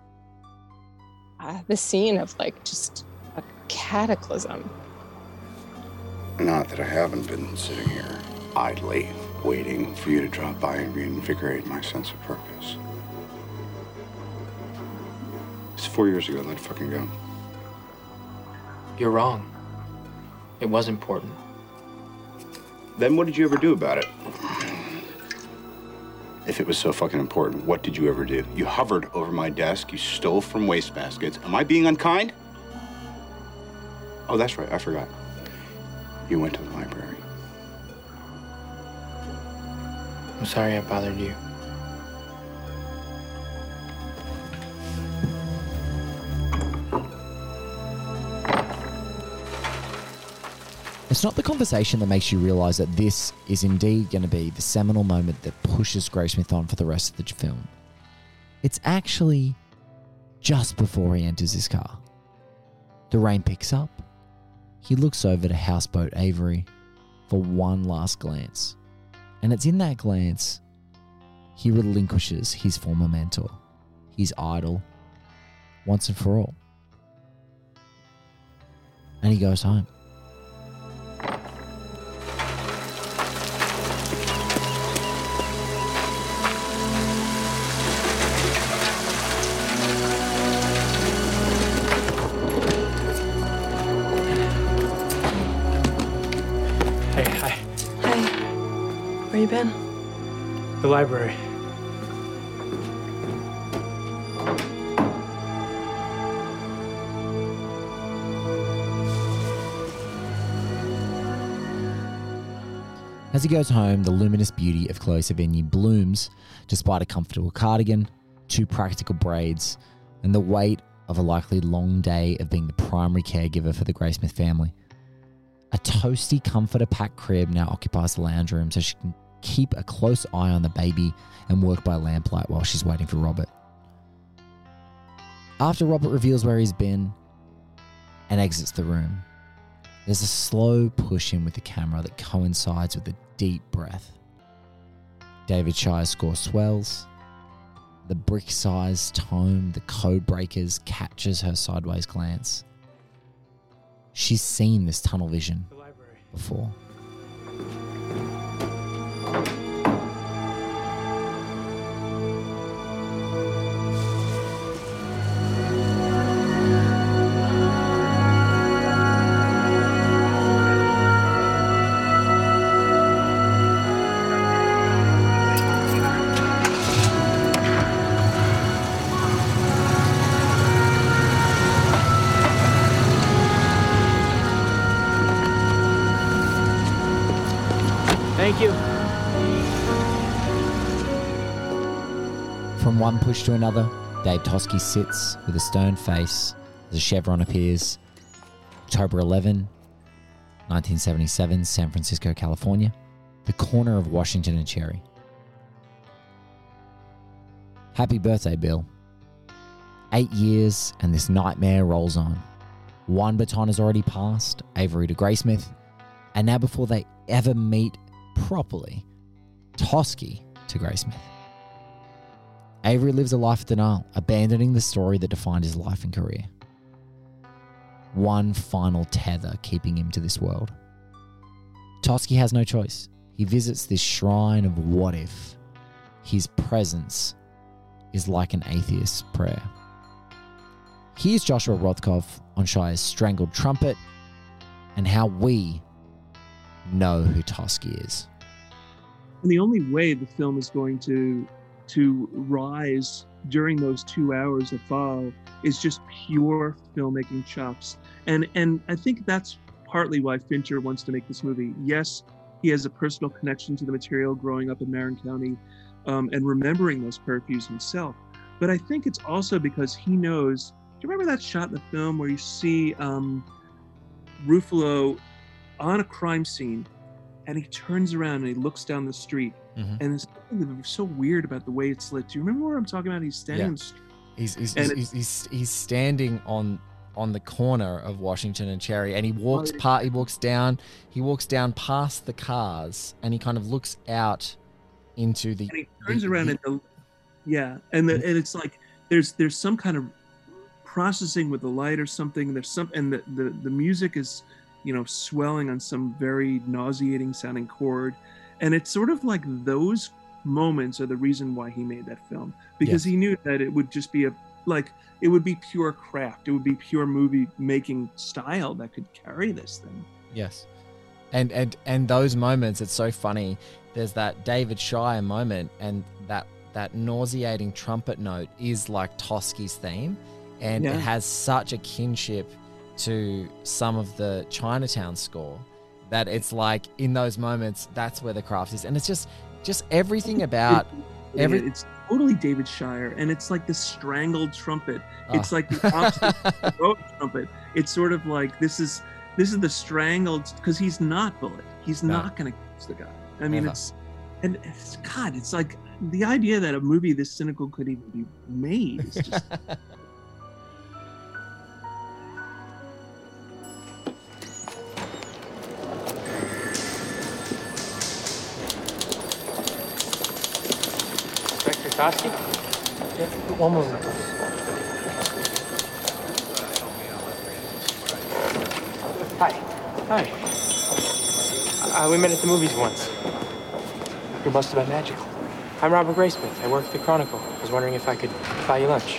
the scene of like just a cataclysm. Not that I haven't been sitting here idly waiting for you to drop by and reinvigorate my sense of purpose. It's 4 years ago. Let it fucking go. You're wrong. It was important. Then what did you ever do about it? If it was so fucking important, what did you ever do? You hovered over my desk. You stole from wastebaskets. Am I being unkind? Oh, that's right. I forgot. You went to the library. I'm sorry I bothered you. It's not the conversation that makes you realize that this is indeed going to be the seminal moment that pushes Graysmith on for the rest of the film. It's actually just before he enters his car. The rain picks up. He looks over to Houseboat Avery for one last glance. And it's in that glance he relinquishes his former mentor, his idol, once and for all. And he goes home. Where you been? The library. As he goes home, the luminous beauty of Chloe Sevigny blooms despite a comfortable cardigan, 2 practical braids, and the weight of a likely long day of being the primary caregiver for the Graysmith family. A toasty comforter-packed crib now occupies the lounge room so she can keep a close eye on the baby and work by lamplight while she's waiting for Robert. After Robert reveals where he's been and exits the room, there's a slow push in with the camera that coincides with a deep breath. David Shire's score swells. The brick-sized tome, the code breakers, catches her sideways glance. She's seen this tunnel vision before. Thank you. From one push to another, Dave Toschi sits with a stern face as a chevron appears. October 11, 1977, San Francisco, California, the corner of Washington and Cherry. Happy birthday, Bill. 8 years and this nightmare rolls on. One baton has already passed, Avery to Graysmith, and now before they ever meet properly, Toschi to Graysmith. Avery lives a life of denial, abandoning the story that defined his life and career. One final tether keeping him to this world. Toschi has no choice. He visits this shrine of what if. His presence is like an atheist's prayer. Here's Joshua Rothkopf on Shire's Strangled Trumpet and how we know who Toschi is. And the only way the film is going to rise during those 2 hours that follow is just pure filmmaking chops. And I think that's partly why Fincher wants to make this movie. Yes, he has a personal connection to the material growing up in Marin County and remembering those curfews himself. But I think it's also because he knows, do you remember that shot in the film where you see Ruffalo on a crime scene and he turns around and he looks down the street? Mm-hmm. And there's something so weird about the way it's lit. Do you remember what I'm talking about? He's standing on the street. He's standing on the corner of Washington and Cherry, and he walks down past the cars, and he kind of looks out into the. And he turns around and and it's like there's some kind of processing with the light or something. There's some, and the music is, swelling on some very nauseating sounding chord. And it's sort of like those moments are the reason why he made that film, because he knew that it would just be it would be pure craft. It would be pure movie making style that could carry this thing. Yes. And those moments, it's so funny. There's that David Shire moment, and that nauseating trumpet note is like Toschi's theme. And it has such a kinship to some of the Chinatown score that it's like in those moments, that's where the craft is. And it's just everything about it's totally David Shire, and it's like the strangled trumpet. It's like the opposite of the trumpet. It's sort of like this is This is the strangled, because he's not Bullet. He's not going to catch the guy. I mean, Never. it's like the idea that a movie this cynical could even be made is just. Inspector Toski? Yeah, one moment. Hi. We met at the movies once. You must have been magical. I'm Robert Graysmith. I work at the Chronicle. I was wondering if I could buy you lunch.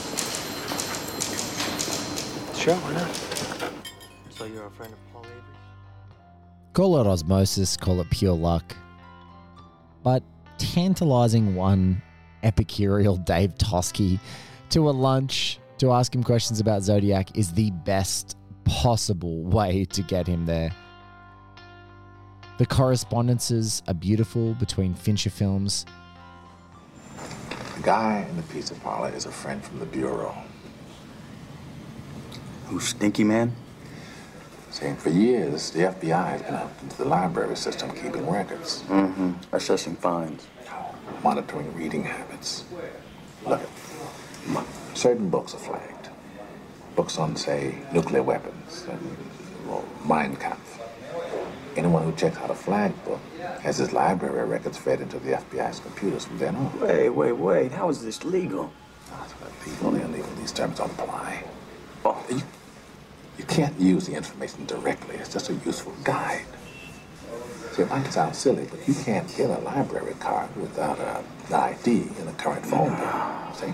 Sure, why not? So you're a friend of Paul Avery? Call it osmosis, call it pure luck. But tantalizing one epicureal Dave Toski to a lunch to ask him questions about Zodiac is the best possible way to get him there. The correspondences are beautiful between Fincher films. The guy in the pizza parlor is a friend from the Bureau. Who's Stinky Man? Saying for years, the FBI has been hooked into the library system keeping records. Mm-hmm. Assessing fines. Monitoring reading habits. Look, certain books are flagged. Books on, say, nuclear weapons and, well, Mein Kampf. Anyone who checks out a flagged book has his library records fed into the FBI's computers from then on. Wait. How is this legal? Legal and illegal, these terms don't apply. Oh, you can't use the information directly. It's just a useful guide. See, it might sound silly, but you can't get a library card without an ID in a current phone bill. See?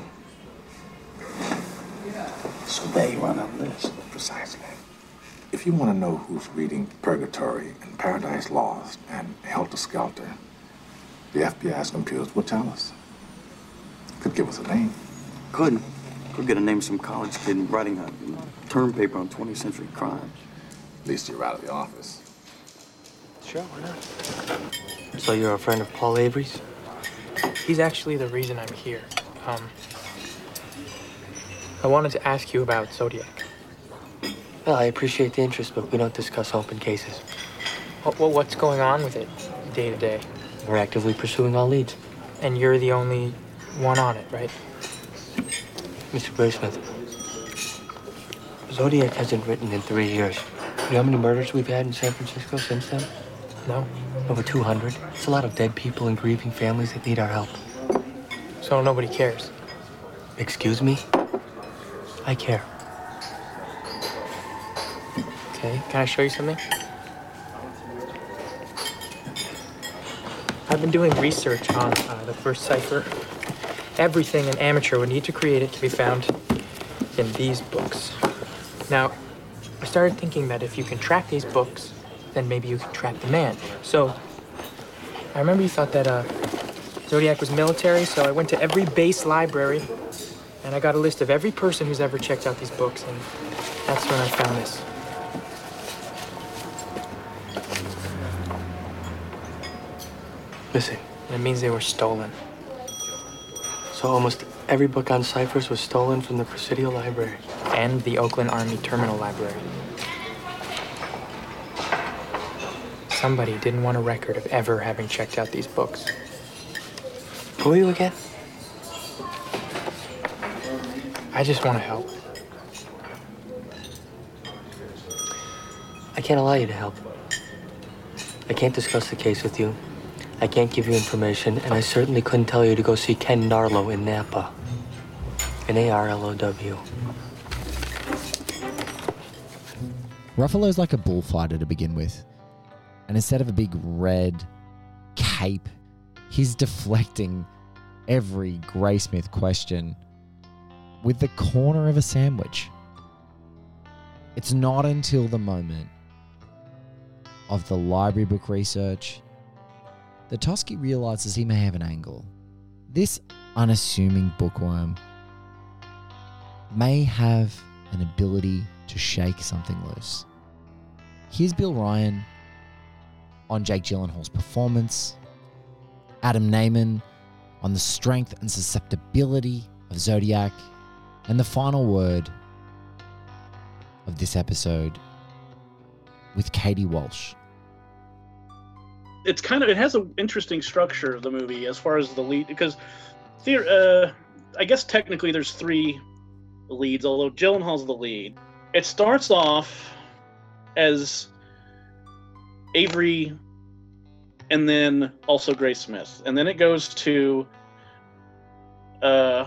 So they run a list. Precisely. If you want to know who's reading Purgatory and Paradise Lost and Helter Skelter, the FBI's computers will tell us. Could give us a name. Could. We're gonna name some college kid writing a term paper on 20th century crimes. At least you're out of the office. Sure, why not? So you're a friend of Paul Avery's? He's actually the reason I'm here. I wanted to ask you about Zodiac. Well, I appreciate the interest, but we don't discuss open cases. Well, what's going on with it day to day? We're actively pursuing all leads. And you're the only one on it, right? Mr. Graysmith, Zodiac hasn't written in 3 years. You know how many murders we've had in San Francisco since then? No. Over 200. It's a lot of dead people and grieving families that need our help. So nobody cares? Excuse me? I care. Okay, can I show you something? I've been doing research on the first cipher. Everything an amateur would need to create it can be found in these books. Now, I started thinking that if you can track these books, then maybe you can track the man. So, I remember you thought that Zodiac was military, so I went to every base library, and I got a list of every person who's ever checked out these books, and that's when I found this. Missing. And it means they were stolen. So almost every book on ciphers was stolen from the Presidio Library. And the Oakland Army Terminal Library. Somebody didn't want a record of ever having checked out these books. Who are you again? I just want to help. I can't allow you to help. I can't discuss the case with you. I can't give you information, and I certainly couldn't tell you to go see Ken Narlow in Napa. Narlow. Ruffalo's like a bullfighter to begin with. And instead of a big red cape, he's deflecting every Graysmith question with the corner of a sandwich. It's not until the moment of the library book research that Toski realizes he may have an angle. This unassuming bookworm may have an ability to shake something loose. Here's Bill Ryan on Jake Gyllenhaal's performance, Adam Naiman on the strength and susceptibility of Zodiac, and the final word of this episode with Katie Walsh. It has an interesting structure of the movie as far as the lead, because I guess technically there's 3 leads, although Gyllenhaal's the lead. It starts off as Avery and then also Grace Smith, and then it goes to I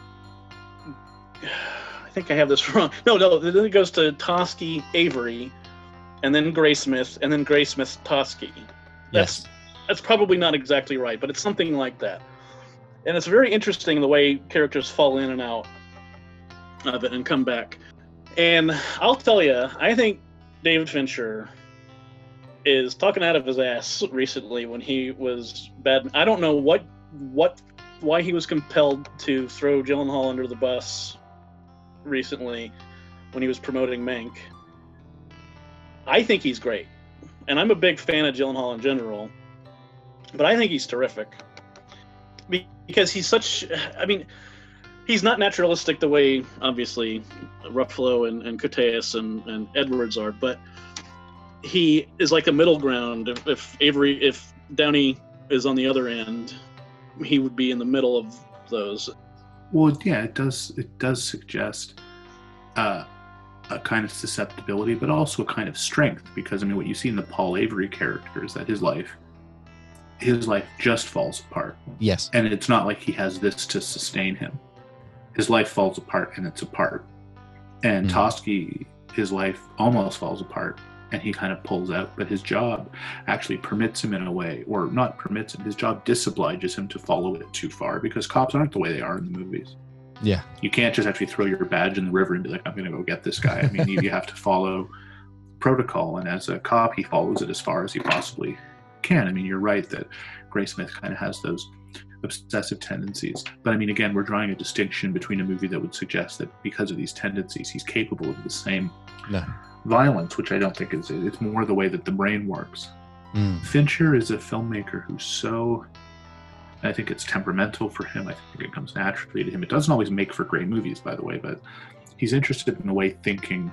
think I have this wrong. No, then it goes to Toschi, Avery, and then Grace Smith, and then Grace Smith, Toschi. That's probably not exactly right, but it's something like that. And it's very interesting the way characters fall in and out of it and come back. And I'll tell you, I think David Fincher is talking out of his ass recently when he was bad. I don't know why he was compelled to throw Gyllenhaal under the bus recently when he was promoting Mank. I think he's great. And I'm a big fan of Gyllenhaal in general, but I think he's terrific. Because he's he's not naturalistic the way, obviously, Ruffalo and Koteas and Edwards are, but he is like a middle ground. If Downey is on the other end, he would be in the middle of those. Well, yeah, it does suggest a kind of susceptibility, but also a kind of strength, because what you see in the Paul Avery character is that his life just falls apart. Yes. And it's not like he has this to sustain him. His life falls apart and it's apart. And Toschi, his life almost falls apart and he kind of pulls out, but his job actually permits him in a way, or not permits him, his job disobliges him to follow it too far, because cops aren't the way they are in the movies. Yeah. You can't just actually throw your badge in the river and be like, I'm going to go get this guy. You have to follow protocol, and as a cop, he follows it as far as he possibly can. You're right that Grace Smith kind of has those obsessive tendencies. But again, we're drawing a distinction between a movie that would suggest that because of these tendencies, he's capable of the same violence, which I don't think is it. It's more the way that the brain works. Fincher is a filmmaker who's so, I think it's temperamental for him. I think it comes naturally to him. It doesn't always make for great movies, by the way, but he's interested in the way thinking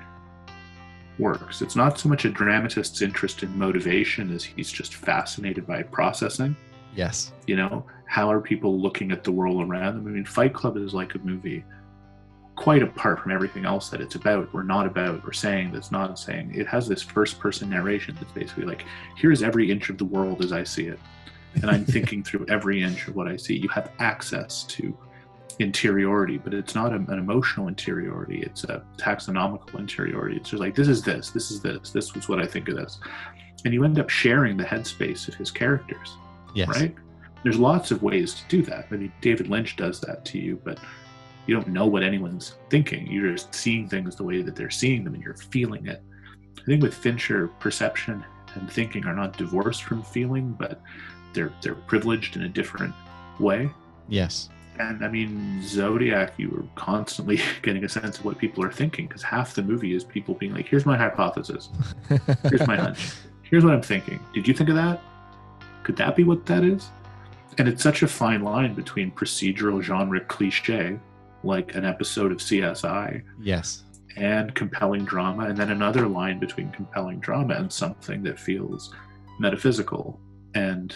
works. It's not so much a dramatist's interest in motivation as he's just fascinated by processing. Yes. How are people looking at the world around them? Fight Club is like a movie quite apart from everything else that it's about or not about or saying that's not saying. It has this first person narration that's basically like, here's every inch of the world as I see it. And I'm thinking through every inch of what I see. You have access to interiority, but it's not an emotional interiority. It's a taxonomical interiority. It's just like, this is this was what I think of this. And you end up sharing the headspace of his characters. Yes. Right? There's lots of ways to do that. David Lynch does that to you, but you don't know what anyone's thinking. You're just seeing things the way that they're seeing them and you're feeling it. I think with Fincher, perception and thinking are not divorced from feeling, but they're privileged in a different way. Yes. And Zodiac, you were constantly getting a sense of what people are thinking, because half the movie is people being like, here's my hypothesis. Here's my hunch. Here's what I'm thinking. Did you think of that? Could that be what that is? And it's such a fine line between procedural genre cliche, like an episode of CSI. Yes. And compelling drama, and then another line between compelling drama and something that feels metaphysical. And,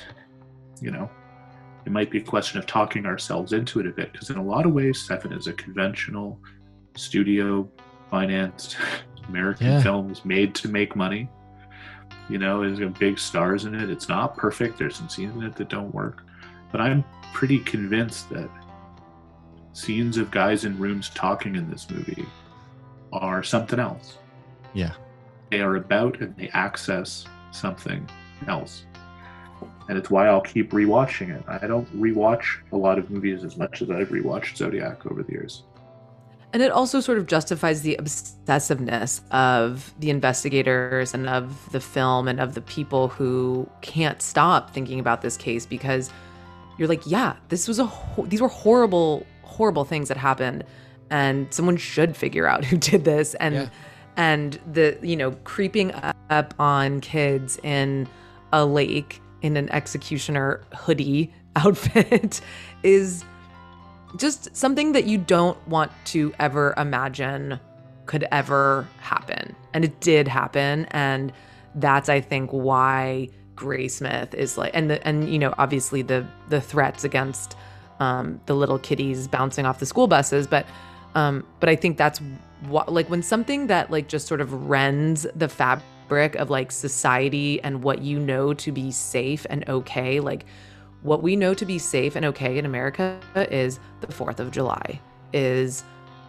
it might be a question of talking ourselves into it a bit, because in a lot of ways, Seven is a conventional, studio-financed American film is made to make money. There's big stars in it. It's not perfect. There's some scenes in it that don't work. But I'm pretty convinced that scenes of guys in rooms talking in this movie are something else. Yeah. They are about and they access something else. And it's why I'll keep rewatching it. I don't rewatch a lot of movies as much as I've rewatched Zodiac over the years. And it also sort of justifies the obsessiveness of the investigators and of the film and of the people who can't stop thinking about this case, because you're like, yeah, these were horrible, horrible things that happened, and someone should figure out who did this. And the creeping up on kids in a lake in an executioner hoodie outfit is just something that you don't want to ever imagine could ever happen. And it did happen. And that's, I think, why Graysmith is like, and you know, obviously the threats against the little kiddies bouncing off the school buses, but I think that's what, like, when something that like just sort of rends the fabric of like society and what you know to be safe and okay, like what we know to be safe and okay in America is the 4th of July, is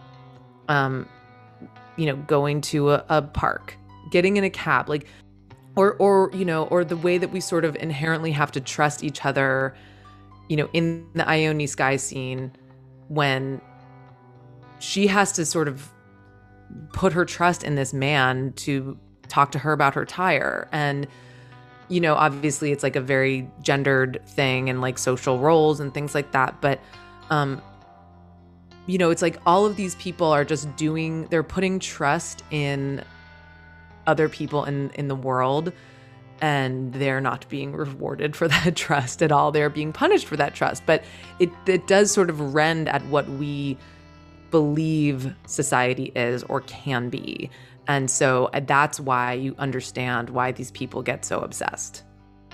you know, going to a park, getting in a cab, like, or you know, or the way that we sort of inherently have to trust each other, you know, in the Ione Skye scene, when she has to sort of put her trust in this man to talk to her about her tire. And, you know, obviously it's like a very gendered thing and like social roles and things like that. But, you know, it's like all of these people are just they're putting trust in other people in the world, and they're not being rewarded for that trust at all. They're being punished for that trust. But it does sort of rend at what we believe society is or can be. And so that's why you understand why these people get so obsessed.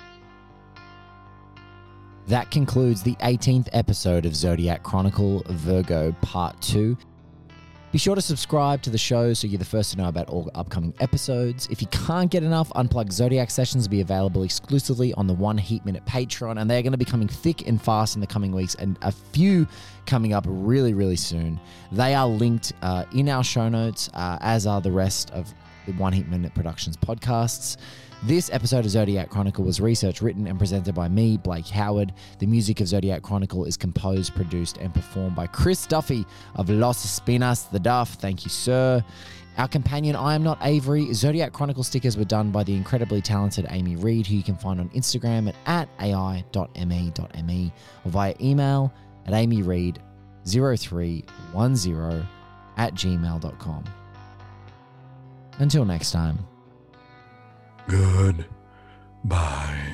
That concludes the 18th episode of Zodiac Chronicle Virgo Part 2. Be sure to subscribe to the show so you're the first to know about all upcoming episodes. If you can't get enough, Unplugged Zodiac sessions will be available exclusively on the One Heat Minute Patreon, and they're going to be coming thick and fast in the coming weeks, and a few coming up really, really soon. They are linked in our show notes, as are the rest of the One Heat Minute Productions podcasts. This episode of Zodiac Chronicle was researched, written, and presented by me, Blake Howard. The music of Zodiac Chronicle is composed, produced, and performed by Chris Duffy of Los Espinas The Duff. Thank you, sir. Our companion, I Am Not Avery, Zodiac Chronicle stickers were done by the incredibly talented Amy Reed, who you can find on Instagram at ai.me.me or via email at amyreed0310@gmail.com. Until next time. Goodbye.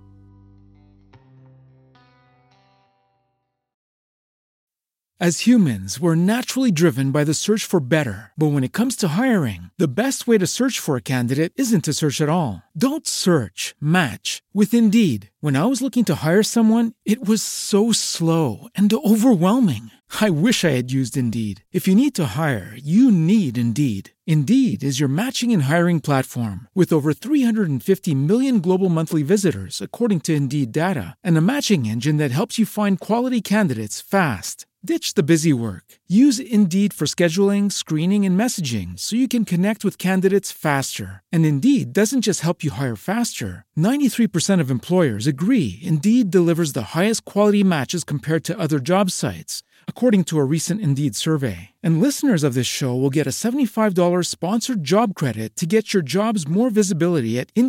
As humans, we're naturally driven by the search for better. But when it comes to hiring, the best way to search for a candidate isn't to search at all. Don't search, match with Indeed. When I was looking to hire someone, it was so slow and overwhelming. I wish I had used Indeed. If you need to hire, you need Indeed. Indeed is your matching and hiring platform with over 350 million global monthly visitors, according to Indeed data, and a matching engine that helps you find quality candidates fast. Ditch the busy work. Use Indeed for scheduling, screening, and messaging so you can connect with candidates faster. And Indeed doesn't just help you hire faster. 93% of employers agree Indeed delivers the highest quality matches compared to other job sites, according to a recent Indeed survey. And listeners of this show will get a $75 sponsored job credit to get your jobs more visibility at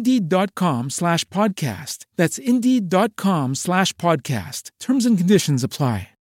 Indeed.com/podcast. That's Indeed.com/podcast. Terms and conditions apply.